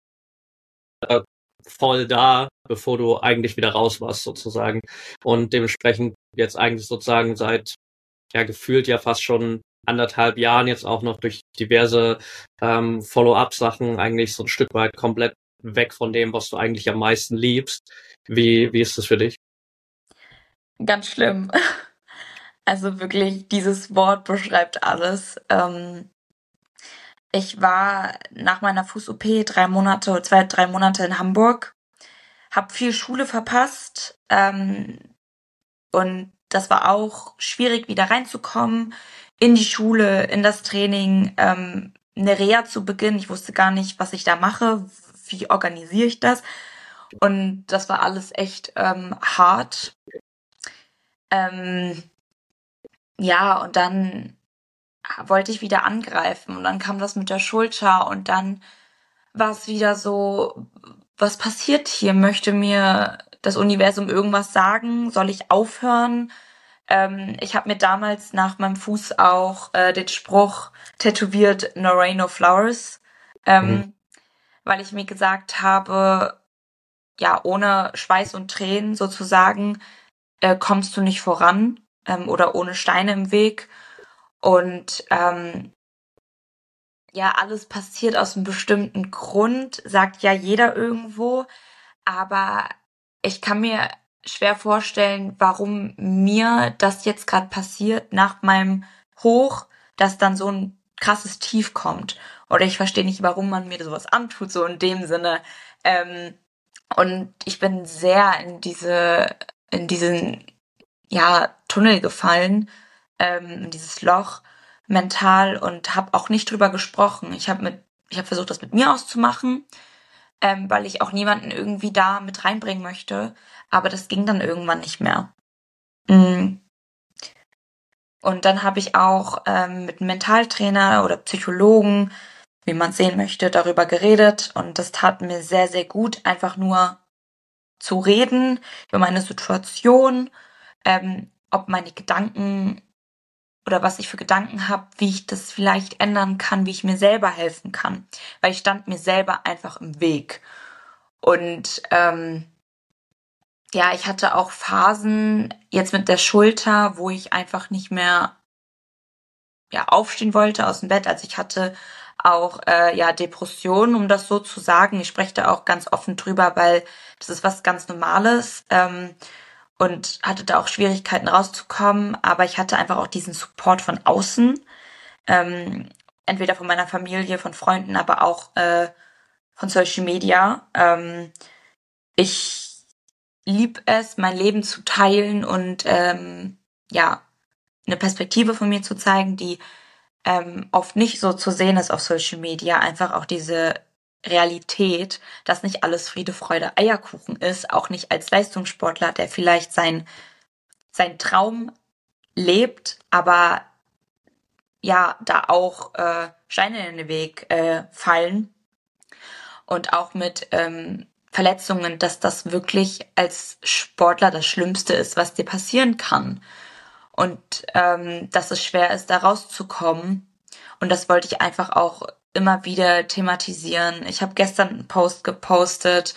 voll da, bevor du eigentlich wieder raus warst sozusagen und dementsprechend jetzt eigentlich sozusagen seit gefühlt ja fast schon anderthalb Jahren jetzt auch noch durch diverse Follow-up-Sachen eigentlich so ein Stück weit komplett weg von dem, was du eigentlich am meisten liebst. Wie ist das für dich? Ganz schlimm. Also wirklich, dieses Wort beschreibt alles. Ich war nach meiner Fuß-OP 3 Monate, 2, 3 Monate in Hamburg, habe viel Schule verpasst, und das war auch schwierig, wieder reinzukommen in die Schule, in das Training, eine Reha zu beginnen. Ich wusste gar nicht, was ich da mache, wie organisiere ich das. Und das war alles echt hart. Ähm, ja, und dann wollte ich wieder angreifen und dann kam das mit der Schulter und dann war es wieder so, was passiert hier? Möchte mir das Universum irgendwas sagen? Soll ich aufhören? Ich habe mir damals nach meinem Fuß auch den Spruch tätowiert, No Rain, No Flowers, Mhm. weil ich mir gesagt habe, ja, ohne Schweiß und Tränen sozusagen kommst du nicht voran, oder ohne Steine im Weg. Und ja, alles passiert aus einem bestimmten Grund, sagt ja jeder irgendwo, aber ich kann mir schwer vorstellen, warum mir das jetzt gerade passiert nach meinem Hoch, dass dann so ein krasses Tief kommt. Oder ich verstehe nicht, warum man mir sowas antut, so in dem Sinne. Ähm, und ich bin sehr in diesen, ja, Tunnel gefallen, in dieses Loch mental und habe auch nicht drüber gesprochen. Ich habe versucht, das mit mir auszumachen, weil ich auch niemanden irgendwie da mit reinbringen möchte. Aber das ging dann irgendwann nicht mehr. Mm. Und dann habe ich auch mit einem Mentaltrainer oder Psychologen, wie man es sehen möchte, darüber geredet. Und das tat mir sehr, sehr gut, einfach nur zu reden über meine Situation, ob meine Gedanken oder was ich für Gedanken habe, wie ich das vielleicht ändern kann, wie ich mir selber helfen kann. Weil ich stand mir selber einfach im Weg. Und ja, ich hatte auch Phasen jetzt mit der Schulter, wo ich einfach nicht mehr, ja, aufstehen wollte aus dem Bett. Also ich hatte auch ja, Depressionen, um das so zu sagen. Ich spreche da auch ganz offen drüber, weil das ist was ganz Normales, und hatte da auch Schwierigkeiten rauszukommen. Aber ich hatte einfach auch diesen Support von außen, entweder von meiner Familie, von Freunden, aber auch von Social Media. Ich lieb es, mein Leben zu teilen und ja, eine Perspektive von mir zu zeigen, die oft nicht so zu sehen ist auf Social Media. Einfach auch diese Realität, dass nicht alles Friede, Freude, Eierkuchen ist, auch nicht als Leistungssportler, der vielleicht sein Traum lebt, aber ja, da auch Steine in den Weg fallen und auch mit Verletzungen, dass das wirklich als Sportler das Schlimmste ist, was dir passieren kann. Und dass es schwer ist, da rauszukommen. Und das wollte ich einfach auch immer wieder thematisieren. Ich habe gestern einen Post gepostet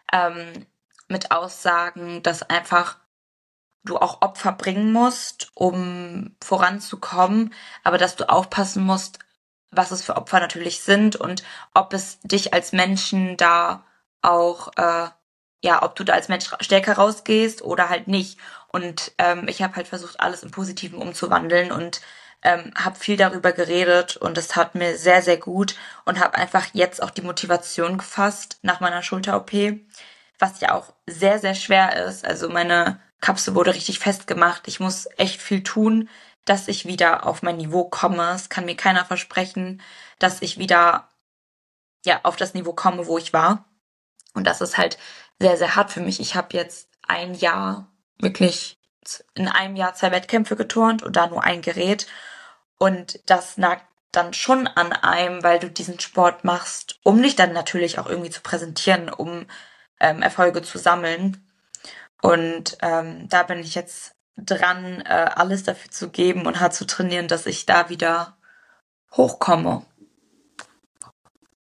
mit Aussagen, dass einfach du auch Opfer bringen musst, um voranzukommen, aber dass du aufpassen musst, was es für Opfer natürlich sind und ob es dich als Menschen da auch, ja, ob du da als Mensch stärker rausgehst oder halt nicht. Und ich habe halt versucht, alles im Positiven umzuwandeln und habe viel darüber geredet und das tat mir sehr, sehr gut und habe einfach jetzt auch die Motivation gefasst nach meiner Schulter-OP, was ja auch sehr, sehr schwer ist. Also meine Kapsel wurde richtig festgemacht. Ich muss echt viel tun, dass ich wieder auf mein Niveau komme. Es kann mir keiner versprechen, dass ich wieder, ja, auf das Niveau komme, wo ich war. Und das ist halt sehr, sehr hart für mich. Ich habe jetzt ein Jahr wirklich in einem Jahr 2 Wettkämpfe geturnt und da nur ein Gerät. Und das nagt dann schon an einem, weil du diesen Sport machst, um dich dann natürlich auch irgendwie zu präsentieren, um Erfolge zu sammeln. Und da bin ich jetzt dran, alles dafür zu geben und hart zu trainieren, dass ich da wieder hochkomme.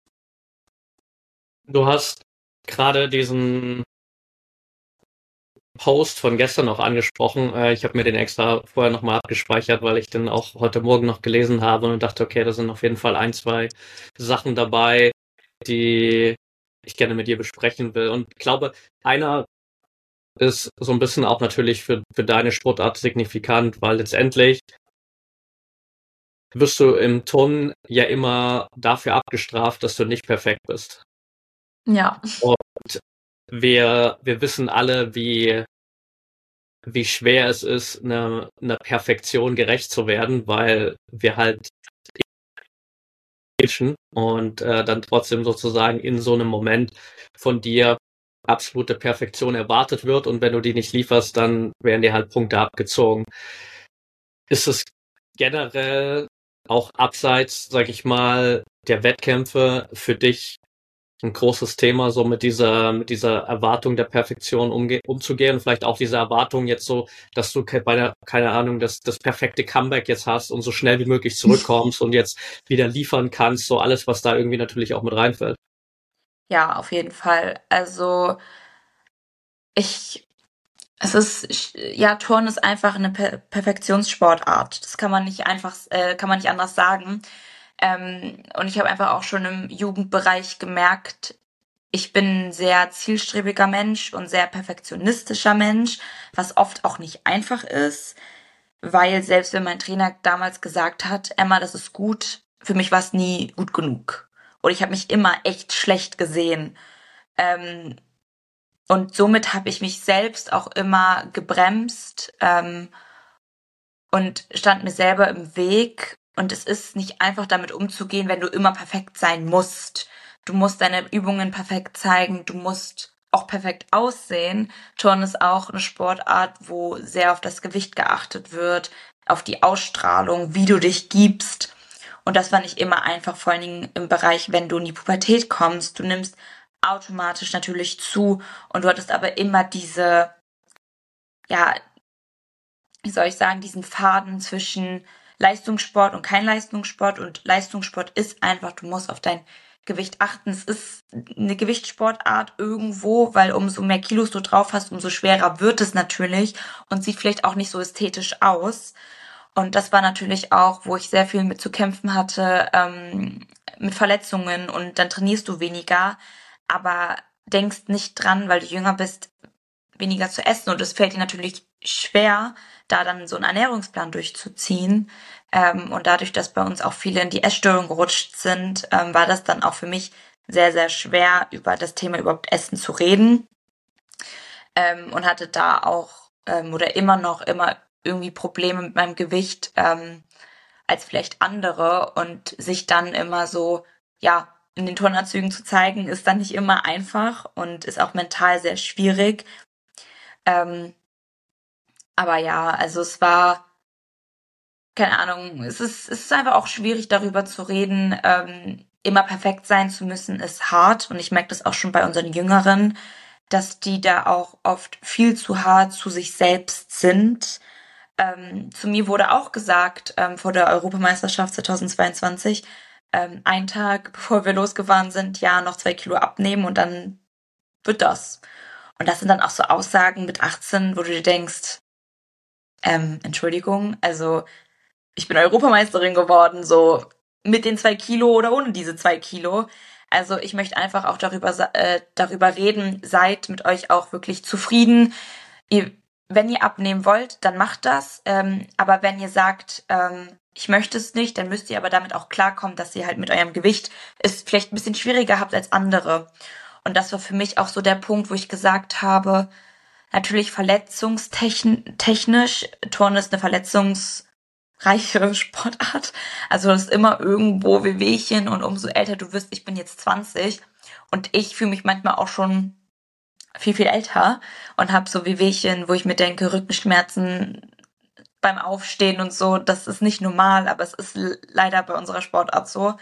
Du hast gerade diesen Post von gestern noch angesprochen. Ich habe mir den extra vorher nochmal abgespeichert, weil ich den auch heute Morgen noch gelesen habe und dachte, okay, da sind auf jeden Fall ein, zwei Sachen dabei, die ich gerne mit dir besprechen will. Und ich glaube, einer ist so ein bisschen auch natürlich für deine Sportart signifikant, weil letztendlich wirst du im Turnen ja immer dafür abgestraft, dass du nicht perfekt bist. Ja. Und wir wissen alle, wie schwer es ist, einer Perfektion gerecht zu werden, weil wir halt und dann trotzdem sozusagen in so einem Moment von dir absolute Perfektion erwartet wird und wenn du die nicht lieferst, dann werden dir halt Punkte abgezogen. Ist es generell auch abseits, sag ich mal, der Wettkämpfe für dich ein großes Thema, so mit dieser Erwartung der Perfektion umzugehen und vielleicht auch diese Erwartung jetzt so, dass du keine Ahnung, das perfekte Comeback jetzt hast und so schnell wie möglich zurückkommst und jetzt wieder liefern kannst, so alles, was da irgendwie natürlich auch mit reinfällt. Ja, auf jeden Fall. Also ja, Turnen ist einfach eine Perfektionssportart. Das kann man nicht anders sagen. Und ich habe einfach auch schon im Jugendbereich gemerkt, ich bin ein sehr zielstrebiger Mensch und sehr perfektionistischer Mensch, was oft auch nicht einfach ist, weil selbst wenn mein Trainer damals gesagt hat, Emma, das ist gut, für mich war es nie gut genug. Oder ich habe mich immer echt schlecht gesehen. Ähm, und somit habe ich mich selbst auch immer gebremst, und stand mir selber im Weg. Und es ist nicht einfach damit umzugehen, wenn du immer perfekt sein musst. Du musst deine Übungen perfekt zeigen, du musst auch perfekt aussehen. Turnen ist auch eine Sportart, wo sehr auf das Gewicht geachtet wird, auf die Ausstrahlung, wie du dich gibst. Und das war nicht immer einfach, vor allen Dingen im Bereich, wenn du in die Pubertät kommst. Du nimmst automatisch natürlich zu und du hattest aber immer ja, wie soll ich sagen, diesen Faden zwischen Leistungssport und kein Leistungssport. Und Leistungssport ist einfach, du musst auf dein Gewicht achten. Es ist eine Gewichtssportart irgendwo, weil umso mehr Kilos du drauf hast, umso schwerer wird es natürlich und sieht vielleicht auch nicht so ästhetisch aus. Und das war natürlich auch, wo ich sehr viel mit zu kämpfen hatte, mit Verletzungen, und dann trainierst du weniger, aber denkst nicht dran, weil du jünger bist, weniger zu essen, und es fällt dir natürlich schwer, da dann so einen Ernährungsplan durchzuziehen. Und dadurch, dass bei uns auch viele in die Essstörung gerutscht sind, war das dann auch für mich sehr, sehr schwer, über das Thema überhaupt Essen zu reden. Und hatte da auch oder immer irgendwie Probleme mit meinem Gewicht, als vielleicht andere, und sich dann immer so, ja, in den Turnanzügen zu zeigen, ist dann nicht immer einfach und ist auch mental sehr schwierig. Ähm, aber ja, also es war, keine Ahnung, es ist einfach auch schwierig, darüber zu reden. Immer perfekt sein zu müssen, ist hart. Und ich merke das auch schon bei unseren Jüngeren, dass die da auch oft viel zu hart zu sich selbst sind. Zu mir wurde auch gesagt, vor der Europameisterschaft 2022, einen Tag bevor wir losgefahren sind, ja, noch 2 Kilo abnehmen und dann wird das. Und das sind dann auch so Aussagen mit 18, wo du dir denkst, Entschuldigung, also ich bin Europameisterin geworden, so mit den 2 Kilo oder ohne diese 2 Kilo. Also ich möchte einfach auch darüber reden, seid mit euch auch wirklich zufrieden. Wenn ihr abnehmen wollt, dann macht das. Aber wenn ihr sagt, ich möchte es nicht, dann müsst ihr aber damit auch klarkommen, dass ihr halt mit eurem Gewicht es vielleicht ein bisschen schwieriger habt als andere. Und das war für mich auch so der Punkt, wo ich gesagt habe, natürlich verletzungstechnisch, Turnen ist eine verletzungsreiche Sportart. Also es ist immer irgendwo Wehwehchen, und umso älter du wirst, ich bin jetzt 20 und ich fühle mich manchmal auch schon viel, viel älter und habe so Wehwehchen, wo ich mir denke, Rückenschmerzen beim Aufstehen und so, das ist nicht normal, aber es ist leider bei unserer Sportart so,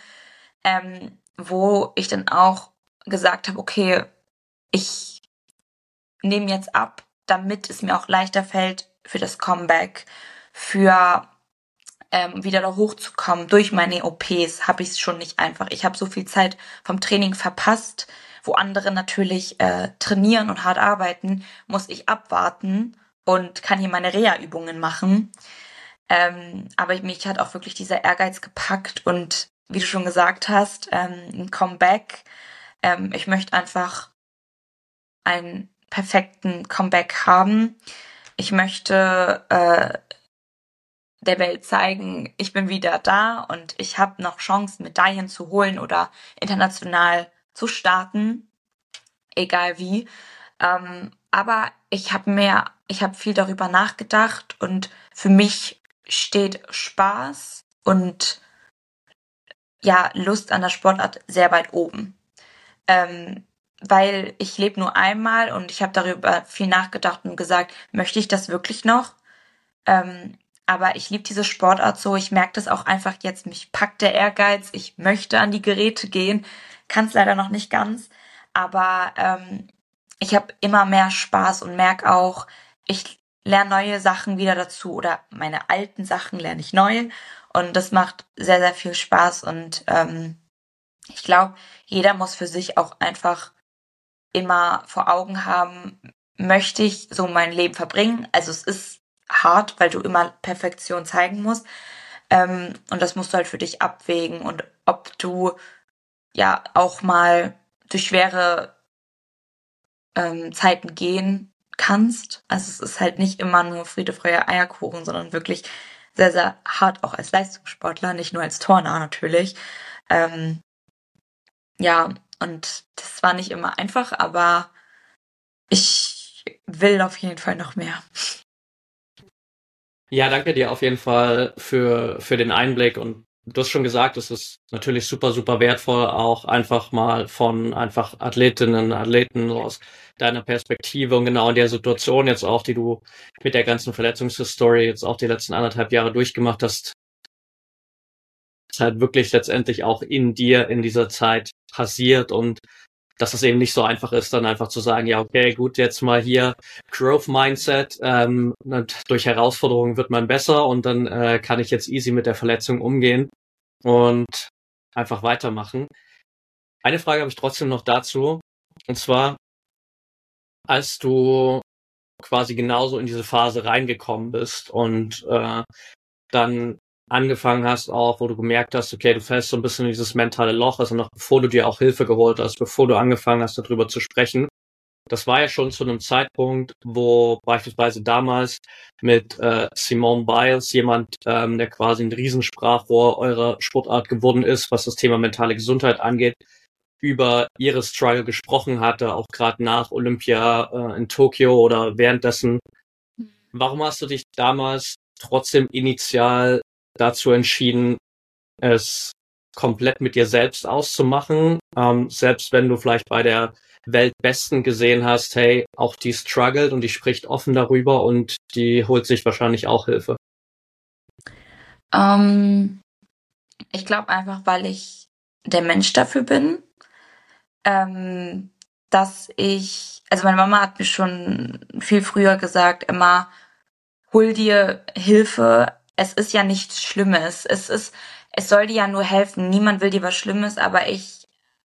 wo ich dann auch gesagt habe, okay, ich nehme jetzt ab, damit es mir auch leichter fällt für das Comeback, für wieder da hochzukommen. Durch meine OPs habe ich es schon nicht einfach. Ich habe so viel Zeit vom Training verpasst, wo andere natürlich trainieren und hart arbeiten, muss ich abwarten und kann hier meine Reha-Übungen machen. Aber mich hat auch wirklich dieser Ehrgeiz gepackt und wie du schon gesagt hast, ein Comeback. Ich möchte einfach einen perfekten Comeback haben. Ich möchte der Welt zeigen, ich bin wieder da und ich habe noch Chancen, Medaillen zu holen oder international zu starten, egal wie. Aber ich habe viel darüber nachgedacht und für mich steht Spaß und ja, Lust an der Sportart sehr weit oben. Weil ich lebe nur einmal und ich habe darüber viel nachgedacht und gesagt, möchte ich das wirklich noch? Aber ich liebe diese Sportart so. Ich merke das auch einfach jetzt. Mich packt der Ehrgeiz. Ich möchte an die Geräte gehen. Kann es leider noch nicht ganz. Aber ich habe immer mehr Spaß und merke auch, ich lerne neue Sachen wieder dazu. Oder meine alten Sachen lerne ich neu. Und das macht sehr, sehr viel Spaß. Und ich glaube, jeder muss für sich auch einfach immer vor Augen haben, möchte ich so mein Leben verbringen? Also es ist hart, weil du immer Perfektion zeigen musst. Und das musst du halt für dich abwägen und ob du ja auch mal durch schwere Zeiten gehen kannst. Also es ist halt nicht immer nur Friede, Freude, Eierkuchen, sondern wirklich sehr, sehr hart auch als Leistungssportler, nicht nur als Turner natürlich. Ja, und das war nicht immer einfach, aber ich will auf jeden Fall noch mehr. Ja, danke dir auf jeden Fall für den Einblick und du hast schon gesagt, es ist natürlich super, super wertvoll, auch einfach mal von einfach Athletinnen, Athleten so aus deiner Perspektive und genau in der Situation jetzt auch, die du mit der ganzen Verletzungshistorie jetzt auch die letzten 1,5 Jahre durchgemacht hast, ist halt wirklich letztendlich auch in dir in dieser Zeit passiert und dass es eben nicht so einfach ist, dann einfach zu sagen, ja, okay, gut, jetzt mal hier Growth Mindset, und durch Herausforderungen wird man besser und dann kann ich jetzt easy mit der Verletzung umgehen und einfach weitermachen. Eine Frage habe ich trotzdem noch dazu, und zwar, als du quasi genauso in diese Phase reingekommen bist und dann angefangen hast auch, wo du gemerkt hast, okay, du fällst so ein bisschen in dieses mentale Loch, also noch bevor du dir auch Hilfe geholt hast, bevor du angefangen hast, darüber zu sprechen. Das war ja schon zu einem Zeitpunkt, wo beispielsweise damals mit Simone Biles jemand, der quasi ein Riesensprachrohr eurer Sportart geworden ist, was das Thema mentale Gesundheit angeht, über ihre Struggle gesprochen hatte, auch gerade nach Olympia in Tokio oder währenddessen. Warum hast du dich damals trotzdem initial dazu entschieden, es komplett mit dir selbst auszumachen, selbst wenn du vielleicht bei der Weltbesten gesehen hast, hey, auch die struggelt und die spricht offen darüber und die holt sich wahrscheinlich auch Hilfe? Ich glaube einfach, weil ich der Mensch dafür bin, also meine Mama hat mir schon viel früher gesagt, immer, hol dir Hilfe. Es ist ja nichts Schlimmes. Es soll dir ja nur helfen. Niemand will dir was Schlimmes, aber ich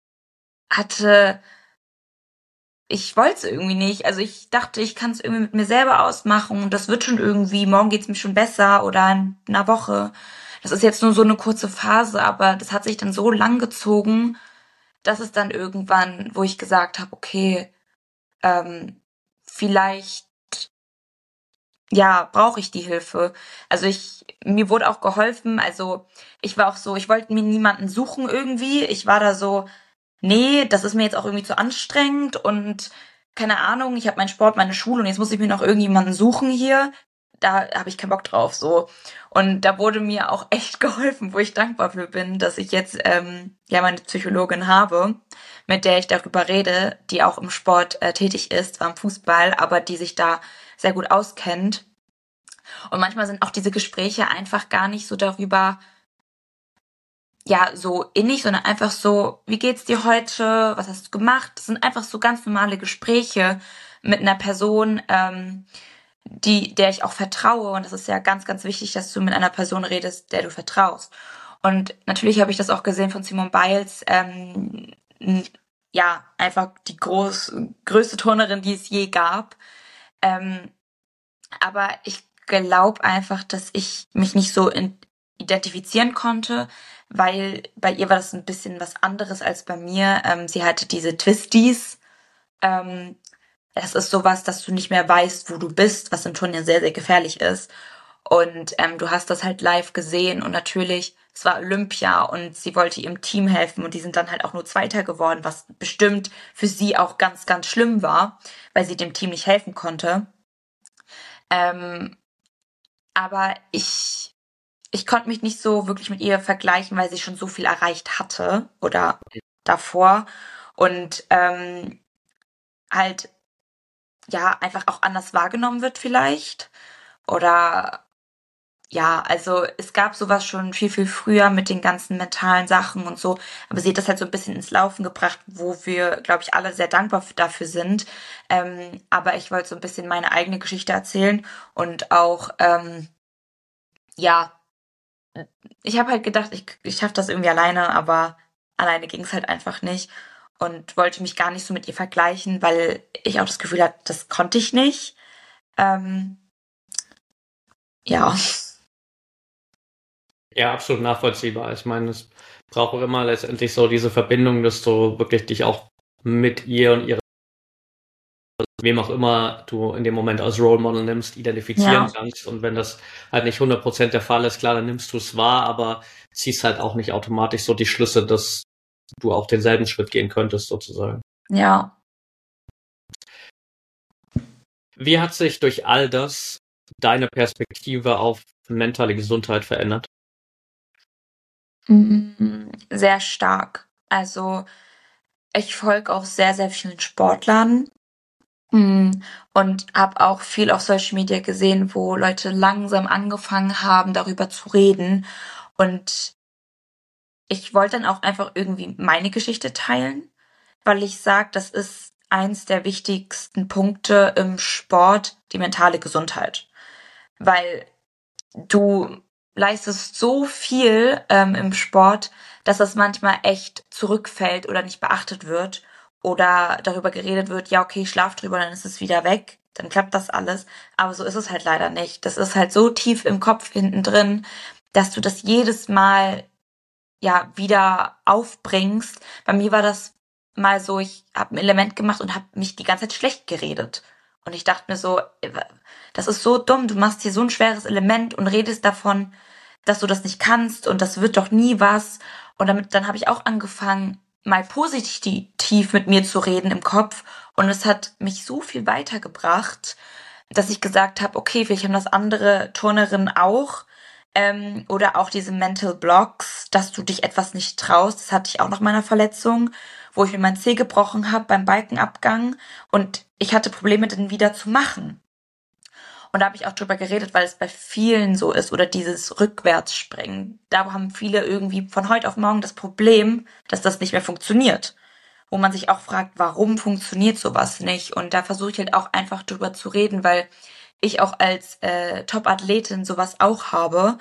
wollte es irgendwie nicht. Also ich dachte, ich kann es irgendwie mit mir selber ausmachen und das wird schon irgendwie. Morgen geht's mir schon besser oder in einer Woche. Das ist jetzt nur so eine kurze Phase, aber das hat sich dann so lang gezogen, dass es dann irgendwann, wo ich gesagt habe, okay, vielleicht ja, brauche ich die Hilfe. Also mir wurde auch geholfen, also ich war auch so, ich wollte mir niemanden suchen irgendwie. Ich war da so, nee, das ist mir jetzt auch irgendwie zu anstrengend und keine Ahnung, ich habe meinen Sport, meine Schule und jetzt muss ich mir noch irgendjemanden suchen hier. Da habe ich keinen Bock drauf so. Und da wurde mir auch echt geholfen, wo ich dankbar für bin, dass ich jetzt ja meine Psychologin habe, mit der ich darüber rede, die auch im Sport tätig ist, zwar im Fußball, aber die sich da sehr gut auskennt. Und manchmal sind auch diese Gespräche einfach gar nicht so darüber, ja, so innig, sondern einfach so, wie geht's dir heute? Was hast du gemacht? Das sind einfach so ganz normale Gespräche mit einer Person, der ich auch vertraue. Und das ist ja ganz, ganz wichtig, dass du mit einer Person redest, der du vertraust. Und natürlich habe ich das auch gesehen von Simone Biles, ja, einfach die größte Turnerin, die es je gab. Ähm, aber ich glaube einfach, dass ich mich nicht so identifizieren konnte, weil bei ihr war das ein bisschen was anderes als bei mir. Sie hatte diese Twisties. Ähm, Das ist sowas, dass du nicht mehr weißt, wo du bist, was im Turnier sehr, sehr gefährlich ist. Und du hast das halt live gesehen und natürlich, es war Olympia und sie wollte ihrem Team helfen und die sind dann halt auch nur Zweiter geworden, was bestimmt für sie auch ganz, ganz schlimm war, weil sie dem Team nicht helfen konnte. Ähm, aber ich konnte mich nicht so wirklich mit ihr vergleichen, weil sie schon so viel erreicht hatte oder davor und halt ja einfach auch anders wahrgenommen wird vielleicht. Oder ja, also es gab sowas schon viel, viel früher mit den ganzen mentalen Sachen und so. Aber sie hat das halt so ein bisschen ins Laufen gebracht, wo wir, glaube ich, alle sehr dankbar dafür sind. Aber ich wollte so ein bisschen meine eigene Geschichte erzählen und auch, ja, ich habe halt gedacht, ich schaffe das irgendwie alleine, aber alleine ging es halt einfach nicht und wollte mich gar nicht so mit ihr vergleichen, weil ich auch das Gefühl hatte, das konnte ich nicht. Ähm, ja. Ja, absolut nachvollziehbar. Ich meine, es braucht auch immer letztendlich so diese Verbindung, dass du wirklich dich auch mit ihr und ihrer, wem auch immer du in dem Moment als Role Model nimmst, identifizieren Ja. kannst. Und wenn das halt nicht 100% der Fall ist, klar, dann nimmst du es wahr, aber ziehst halt auch nicht automatisch so die Schlüsse, dass du auch denselben Schritt gehen könntest, sozusagen. Ja. Wie hat sich durch all das deine Perspektive auf mentale Gesundheit verändert? Sehr stark. Also ich folge auch sehr, sehr vielen Sportlern und habe auch viel auf Social Media gesehen, wo Leute langsam angefangen haben, darüber zu reden. Und ich wollte dann auch einfach irgendwie meine Geschichte teilen, weil ich sage, das ist eins der wichtigsten Punkte im Sport, die mentale Gesundheit. Weil du leistest so viel im Sport, dass das manchmal echt zurückfällt oder nicht beachtet wird oder darüber geredet wird, ja, okay, ich schlaf drüber, dann ist es wieder weg, dann klappt das alles. Aber so ist es halt leider nicht. Das ist halt so tief im Kopf hinten drin, dass du das jedes Mal ja wieder aufbringst. Bei mir war das mal so, ich habe ein Element gemacht und habe mich die ganze Zeit schlecht geredet. Und ich dachte mir so, das ist so dumm, du machst hier so ein schweres Element und redest davon, dass du das nicht kannst und das wird doch nie was. Und dann habe ich auch angefangen, mal positiv mit mir zu reden im Kopf. Und es hat mich so viel weitergebracht, dass ich gesagt habe, okay, vielleicht haben das andere Turnerinnen auch. Oder auch diese Mental Blocks, dass du dich etwas nicht traust. Das hatte ich auch nach meiner Verletzung, wo ich mir mein Zeh gebrochen habe beim Balkenabgang. Und ich hatte Probleme, den wieder zu machen. Und da habe ich auch drüber geredet, weil es bei vielen so ist. Oder dieses Rückwärtsspringen. Da haben viele irgendwie von heute auf morgen das Problem, dass das nicht mehr funktioniert. Wo man sich auch fragt, warum funktioniert sowas nicht? Und da versuche ich halt auch einfach drüber zu reden, weil ich auch als Top-Athletin sowas auch habe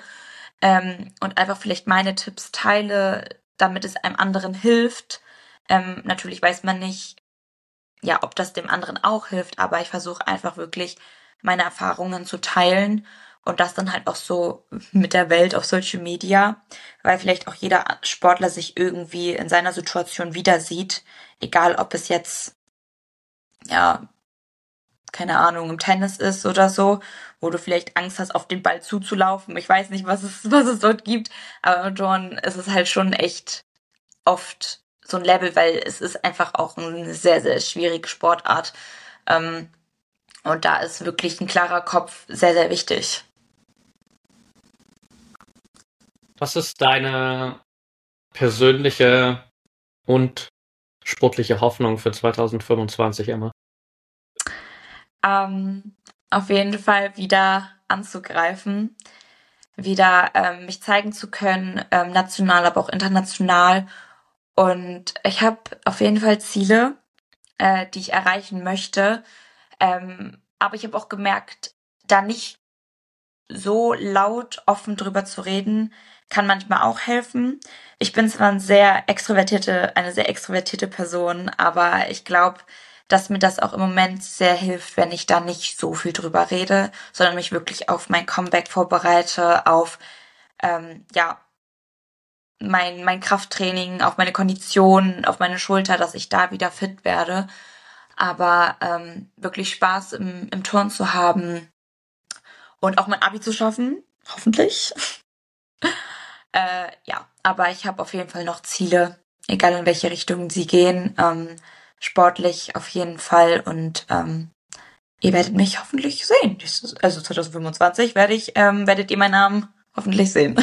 und einfach vielleicht meine Tipps teile, damit es einem anderen hilft. Natürlich weiß man nicht, ja, ob das dem anderen auch hilft, aber ich versuche einfach wirklich meine Erfahrungen zu teilen und das dann halt auch so mit der Welt auf Social Media, weil vielleicht auch jeder Sportler sich irgendwie in seiner Situation wieder sieht, egal ob es jetzt, ja, keine Ahnung, im Tennis ist oder so, wo du vielleicht Angst hast, auf den Ball zuzulaufen. Ich weiß nicht, was es dort gibt, aber im Turnen ist es halt schon echt oft so ein Level, weil es ist einfach auch eine sehr, sehr schwierige Sportart. Ähm, und da ist wirklich ein klarer Kopf sehr, sehr wichtig. Was ist deine persönliche und sportliche Hoffnung für 2025, Emma? Auf jeden Fall wieder anzugreifen, wieder mich zeigen zu können, national, aber auch international. Und ich habe auf jeden Fall Ziele, die ich erreichen möchte. Aber ich habe auch gemerkt, da nicht so laut offen drüber zu reden, kann manchmal auch helfen. Ich bin zwar eine sehr extrovertierte Person, aber ich glaube, dass mir das auch im Moment sehr hilft, wenn ich da nicht so viel drüber rede, sondern mich wirklich auf mein Comeback vorbereite, auf ja, mein Krafttraining, auf meine Kondition, auf meine Schulter, dass ich da wieder fit werde. Aber wirklich Spaß im Turnen zu haben und auch mein Abi zu schaffen, hoffentlich. Ja, aber ich habe auf jeden Fall noch Ziele, egal in welche Richtung sie gehen. Sportlich auf jeden Fall und ihr werdet mich hoffentlich sehen. Also 2025 werdet ihr meinen Namen hoffentlich sehen.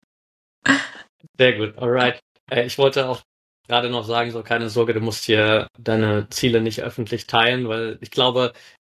Sehr gut, alright. Ich wollte auch gerade noch sagen, so keine Sorge, du musst hier deine Ziele nicht öffentlich teilen, weil ich glaube,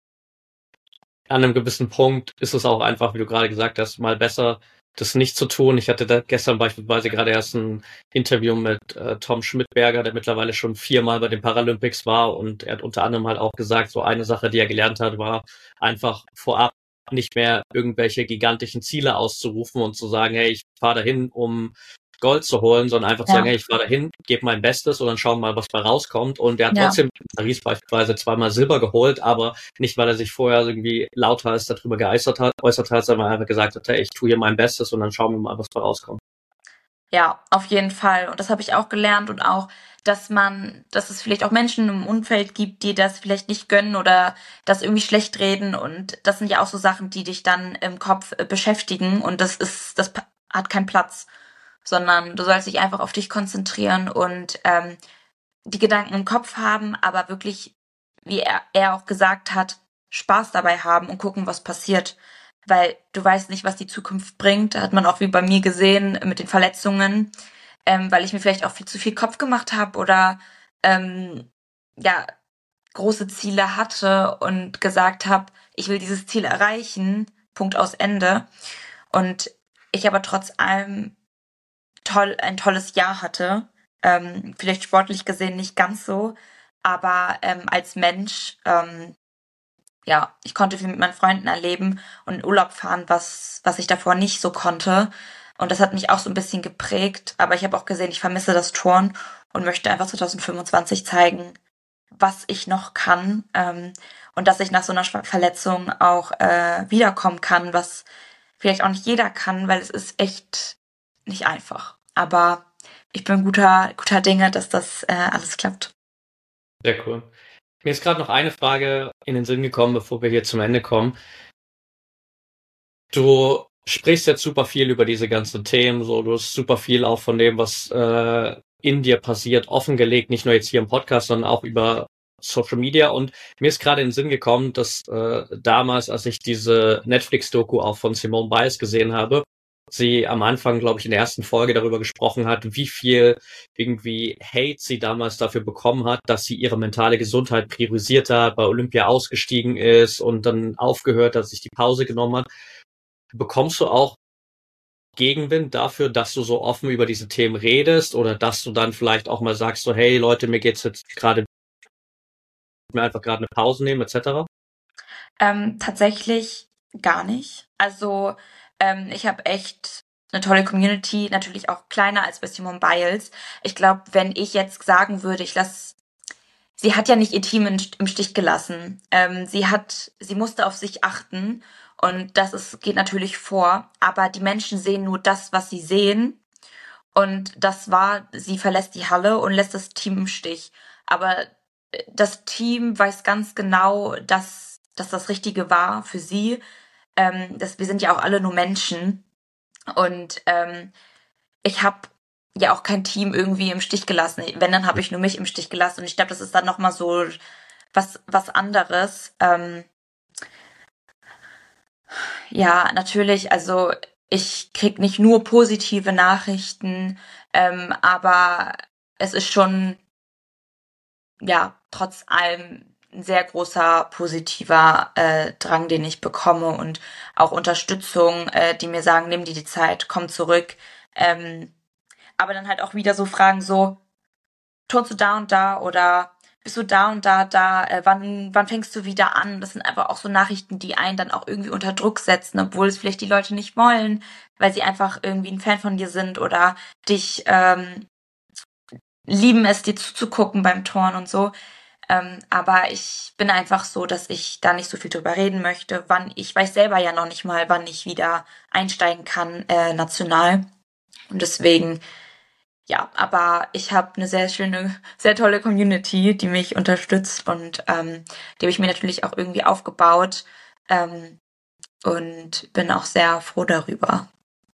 an einem gewissen Punkt ist es auch einfach, wie du gerade gesagt hast, mal besser, das nicht zu tun. Ich hatte da gestern beispielsweise gerade erst ein Interview mit Tom Schmidberger, der mittlerweile schon 4-mal bei den Paralympics war, und er hat unter anderem halt auch gesagt, so eine Sache, die er gelernt hat, war einfach vorab nicht mehr irgendwelche gigantischen Ziele auszurufen und zu sagen, hey, ich fahre dahin, um Gold zu holen, sondern einfach zu sagen, hey, ich fahre dahin, gebe mein Bestes und dann schauen wir mal, was bei rauskommt. Und er hat trotzdem in Paris beispielsweise 2-mal Silber geholt, aber nicht, weil er sich vorher irgendwie lauthals darüber äußert hat, sondern weil er einfach gesagt hat, hey, ich tue hier mein Bestes und dann schauen wir mal, was bei rauskommt. Ja, auf jeden Fall. Und das habe ich auch gelernt und auch, dass es vielleicht auch Menschen im Umfeld gibt, die das vielleicht nicht gönnen oder das irgendwie schlecht reden. Und das sind ja auch so Sachen, die dich dann im Kopf beschäftigen. Und das hat keinen Platz, sondern du sollst dich einfach auf dich konzentrieren und die Gedanken im Kopf haben, aber wirklich, wie er auch gesagt hat, Spaß dabei haben und gucken, was passiert. Weil du weißt nicht, was die Zukunft bringt. Da hat man auch wie bei mir gesehen mit den Verletzungen, weil ich mir vielleicht auch viel zu viel Kopf gemacht habe oder ja, große Ziele hatte und gesagt habe, ich will dieses Ziel erreichen, Punkt aus Ende. Und ich aber trotz allem ein tolles Jahr hatte. Vielleicht sportlich gesehen nicht ganz so, aber als Mensch, ja, ich konnte viel mit meinen Freunden erleben und in Urlaub fahren, was ich davor nicht so konnte. Und das hat mich auch so ein bisschen geprägt. Aber ich habe auch gesehen, ich vermisse das Turnen und möchte einfach 2025 zeigen, was ich noch kann. Und dass ich nach so einer Verletzung auch wiederkommen kann, was vielleicht auch nicht jeder kann, weil es ist echt nicht einfach. Aber ich bin guter Dinge, dass das alles klappt. Sehr cool. Mir ist gerade noch eine Frage in den Sinn gekommen, bevor wir hier zum Ende kommen. Du sprichst jetzt super viel über diese ganzen Themen, so du hast super viel auch von dem, was in dir passiert, offengelegt, nicht nur jetzt hier im Podcast, sondern auch über Social Media. Und mir ist gerade in den Sinn gekommen, dass damals, als ich diese Netflix-Doku auch von Simone Biles gesehen habe, sie am Anfang, glaube ich, in der ersten Folge darüber gesprochen hat, wie viel irgendwie Hate sie damals dafür bekommen hat, dass sie ihre mentale Gesundheit priorisiert hat, bei Olympia ausgestiegen ist und dann aufgehört hat, sich die Pause genommen hat. Bekommst du auch Gegenwind dafür, dass du so offen über diese Themen redest, oder dass du dann vielleicht auch mal sagst, so, hey Leute, mir geht's jetzt gerade, mir einfach gerade eine Pause nehmen, etc.? Tatsächlich gar nicht. Also ich habe echt eine tolle Community, natürlich auch kleiner als bei Simone Biles. Ich glaube, wenn ich jetzt sagen würde, sie hat ja nicht ihr Team im Stich gelassen. Sie musste auf sich achten und geht natürlich vor. Aber die Menschen sehen nur das, was sie sehen. Und sie verlässt die Halle und lässt das Team im Stich. Aber das Team weiß ganz genau, dass das Richtige war für sie. Wir sind ja auch alle nur Menschen. Und ich habe ja auch kein Team irgendwie im Stich gelassen. Wenn, dann habe ich nur mich im Stich gelassen. Und ich glaube, das ist dann nochmal so was anderes. Ja, natürlich, also ich krieg nicht nur positive Nachrichten, aber es ist schon, ja, trotz allem ein sehr großer positiver Drang, den ich bekomme und auch Unterstützung, die mir sagen, nimm dir die Zeit, komm zurück. Aber dann halt auch wieder so Fragen so, turnst du da und da oder bist du da und da, wann fängst du wieder an? Das sind einfach auch so Nachrichten, die einen dann auch irgendwie unter Druck setzen, obwohl es vielleicht die Leute nicht wollen, weil sie einfach irgendwie ein Fan von dir sind oder dich lieben es, dir zuzugucken beim Turnen und so. Aber ich bin einfach so, dass ich da nicht so viel drüber reden möchte, ich weiß selber ja noch nicht mal, wann ich wieder einsteigen kann, national. Und deswegen, ja, aber ich habe eine sehr schöne, sehr tolle Community, die mich unterstützt und die habe ich mir natürlich auch irgendwie aufgebaut und bin auch sehr froh darüber.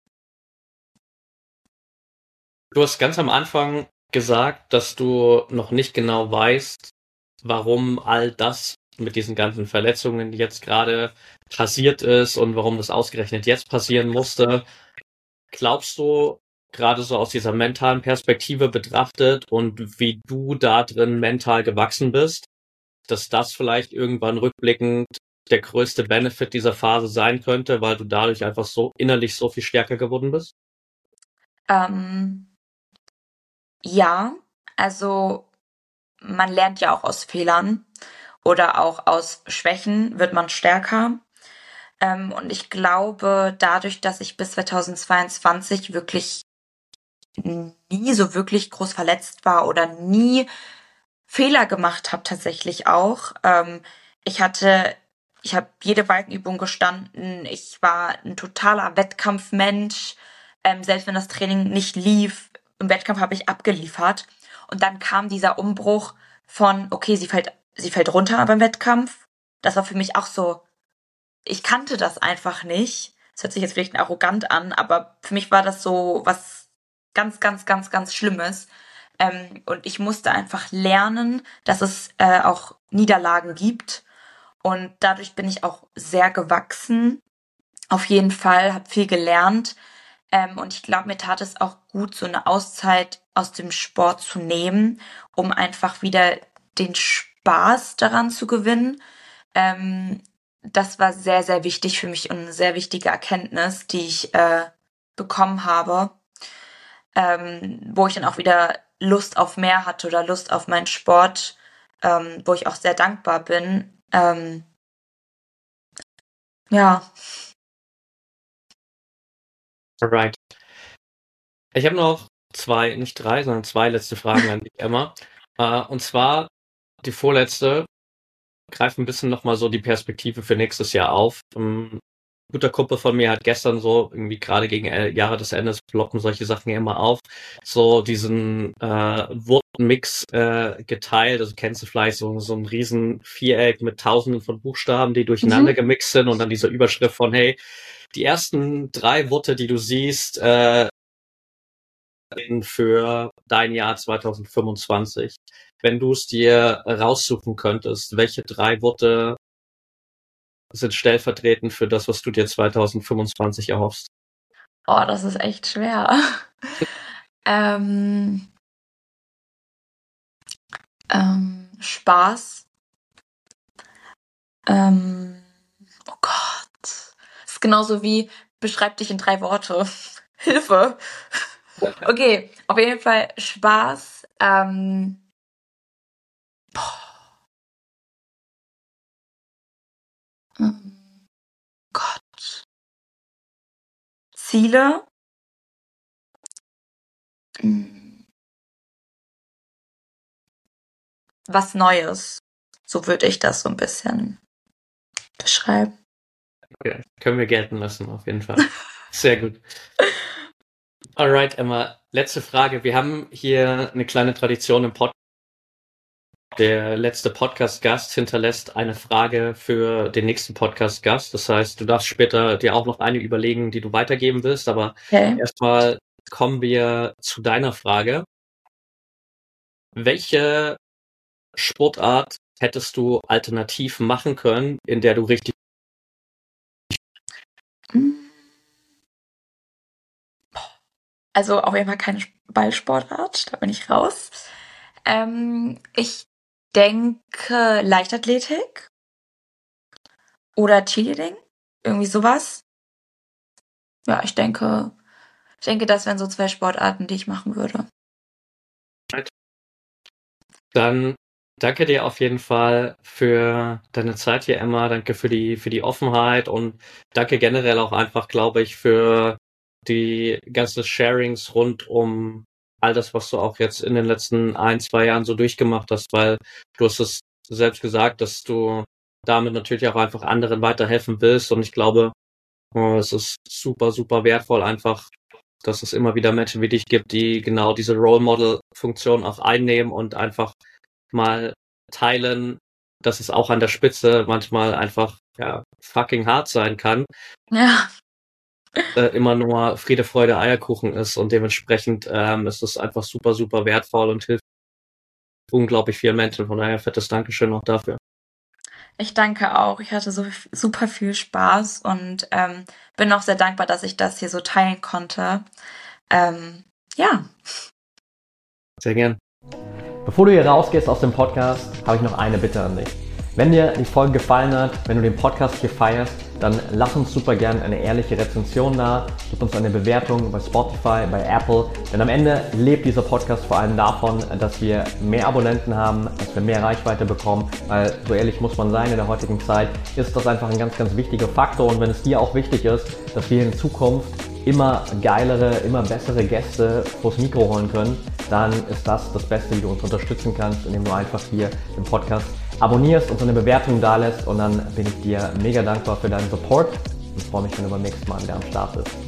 Du hast ganz am Anfang gesagt, dass du noch nicht genau weißt, warum all das mit diesen ganzen Verletzungen jetzt gerade passiert ist und warum das ausgerechnet jetzt passieren musste. Glaubst du, gerade so aus dieser mentalen Perspektive betrachtet und wie du da drin mental gewachsen bist, dass das vielleicht irgendwann rückblickend der größte Benefit dieser Phase sein könnte, weil du dadurch einfach so innerlich so viel stärker geworden bist? Ähm, ja, also man lernt ja auch aus Fehlern oder auch aus Schwächen wird man stärker. Und ich glaube, dadurch, dass ich bis 2022 wirklich nie so wirklich groß verletzt war oder nie Fehler gemacht habe tatsächlich auch. Ich hatte ich habe jede Balkenübung gestanden. Ich war ein totaler Wettkampfmensch. Selbst wenn das Training nicht lief, im Wettkampf habe ich abgeliefert. Und dann kam dieser Umbruch von, okay, sie fällt runter beim Wettkampf. Das war für mich auch so, ich kannte das einfach nicht. Das hört sich jetzt vielleicht arrogant an, aber für mich war das so was ganz, ganz, ganz, ganz Schlimmes. Und ich musste einfach lernen, dass es auch Niederlagen gibt. Und dadurch bin ich auch sehr gewachsen. Auf jeden Fall, habe viel gelernt. Und ich glaube, mir tat es auch gut, so eine Auszeit aus dem Sport zu nehmen, um einfach wieder den Spaß daran zu gewinnen. Das war sehr, sehr wichtig für mich und eine sehr wichtige Erkenntnis, die ich bekommen habe, wo ich dann auch wieder Lust auf mehr hatte oder Lust auf meinen Sport, wo ich auch sehr dankbar bin. Ja. Alright. Ich habe noch nicht drei, sondern zwei letzte Fragen an dich, Emma. Und zwar die vorletzte greift ein bisschen nochmal so die Perspektive für nächstes Jahr auf. Ein guter Kumpel von mir hat gestern so irgendwie gerade gegen Jahre des Endes ploppen solche Sachen ja immer auf, so diesen Wortmix geteilt. Also kennst du vielleicht so ein riesen Viereck mit Tausenden von Buchstaben, die durcheinander gemixt sind und dann diese Überschrift von, hey, die ersten 3 Worte, die du siehst, für dein Jahr 2025. Wenn du es dir raussuchen könntest, welche 3 Worte sind stellvertretend für das, was du dir 2025 erhoffst? Oh, das ist echt schwer. Spaß. Oh Gott. Das ist genauso wie beschreib dich in 3 Worte. Hilfe. Okay, auf jeden Fall Spaß. Gott. Ziele. Was Neues. So würde ich das so ein bisschen beschreiben. Okay, können wir gelten lassen, auf jeden Fall. Sehr gut. Alright, Emma, letzte Frage. Wir haben hier eine kleine Tradition im Podcast. Der letzte Podcast-Gast hinterlässt eine Frage für den nächsten Podcast-Gast. Das heißt, du darfst später dir auch noch eine überlegen, die du weitergeben willst. Aber Okay. erstmal kommen wir zu deiner Frage. Welche Sportart hättest du alternativ machen können, in der du richtig... Also auf jeden Fall keine Ballsportart, da bin ich raus. Ich denke Leichtathletik oder Cheerleading, irgendwie sowas. Ja, ich denke, das wären so 2 Sportarten, die ich machen würde. Dann Danke dir auf jeden Fall für deine Zeit hier, Emma. Danke für die Offenheit und danke generell auch einfach, glaube ich, für die ganzen Sharings rund um all das, was du auch jetzt in den letzten 1, 2 Jahren so durchgemacht hast, weil du hast es selbst gesagt, dass du damit natürlich auch einfach anderen weiterhelfen willst und ich glaube, es ist super, super wertvoll einfach, dass es immer wieder Menschen wie dich gibt, die genau diese Role Model Funktion auch einnehmen und einfach mal teilen, dass es auch an der Spitze manchmal einfach fucking hart sein kann, Ja, immer nur Friede, Freude, Eierkuchen ist und dementsprechend ist es einfach super, super wertvoll und hilft unglaublich vielen Menschen. Von daher fettes Dankeschön auch dafür. ich danke auch. Ich hatte so super viel Spaß und bin auch sehr dankbar, dass ich das hier so teilen konnte. Ja. Sehr gern. Bevor du hier rausgehst aus dem Podcast, habe ich noch eine Bitte an dich. Wenn dir die Folge gefallen hat, wenn du den Podcast hier feierst, dann lass uns super gerne eine ehrliche Rezension da, gib uns eine Bewertung bei Spotify, bei Apple, denn am Ende lebt dieser Podcast vor allem davon, dass wir mehr Abonnenten haben, dass wir mehr Reichweite bekommen, weil so ehrlich muss man sein, in der heutigen Zeit ist das einfach ein ganz, ganz wichtiger Faktor und wenn es dir auch wichtig ist, dass wir in Zukunft immer geilere, immer bessere Gäste vors Mikro holen können, dann ist das Beste, wie du uns unterstützen kannst, indem du einfach hier den Podcast abonnierst und so eine Bewertung da lässt und dann bin ich dir mega dankbar für deinen Support und freue mich, wenn du beim nächsten Mal wieder am Start bist.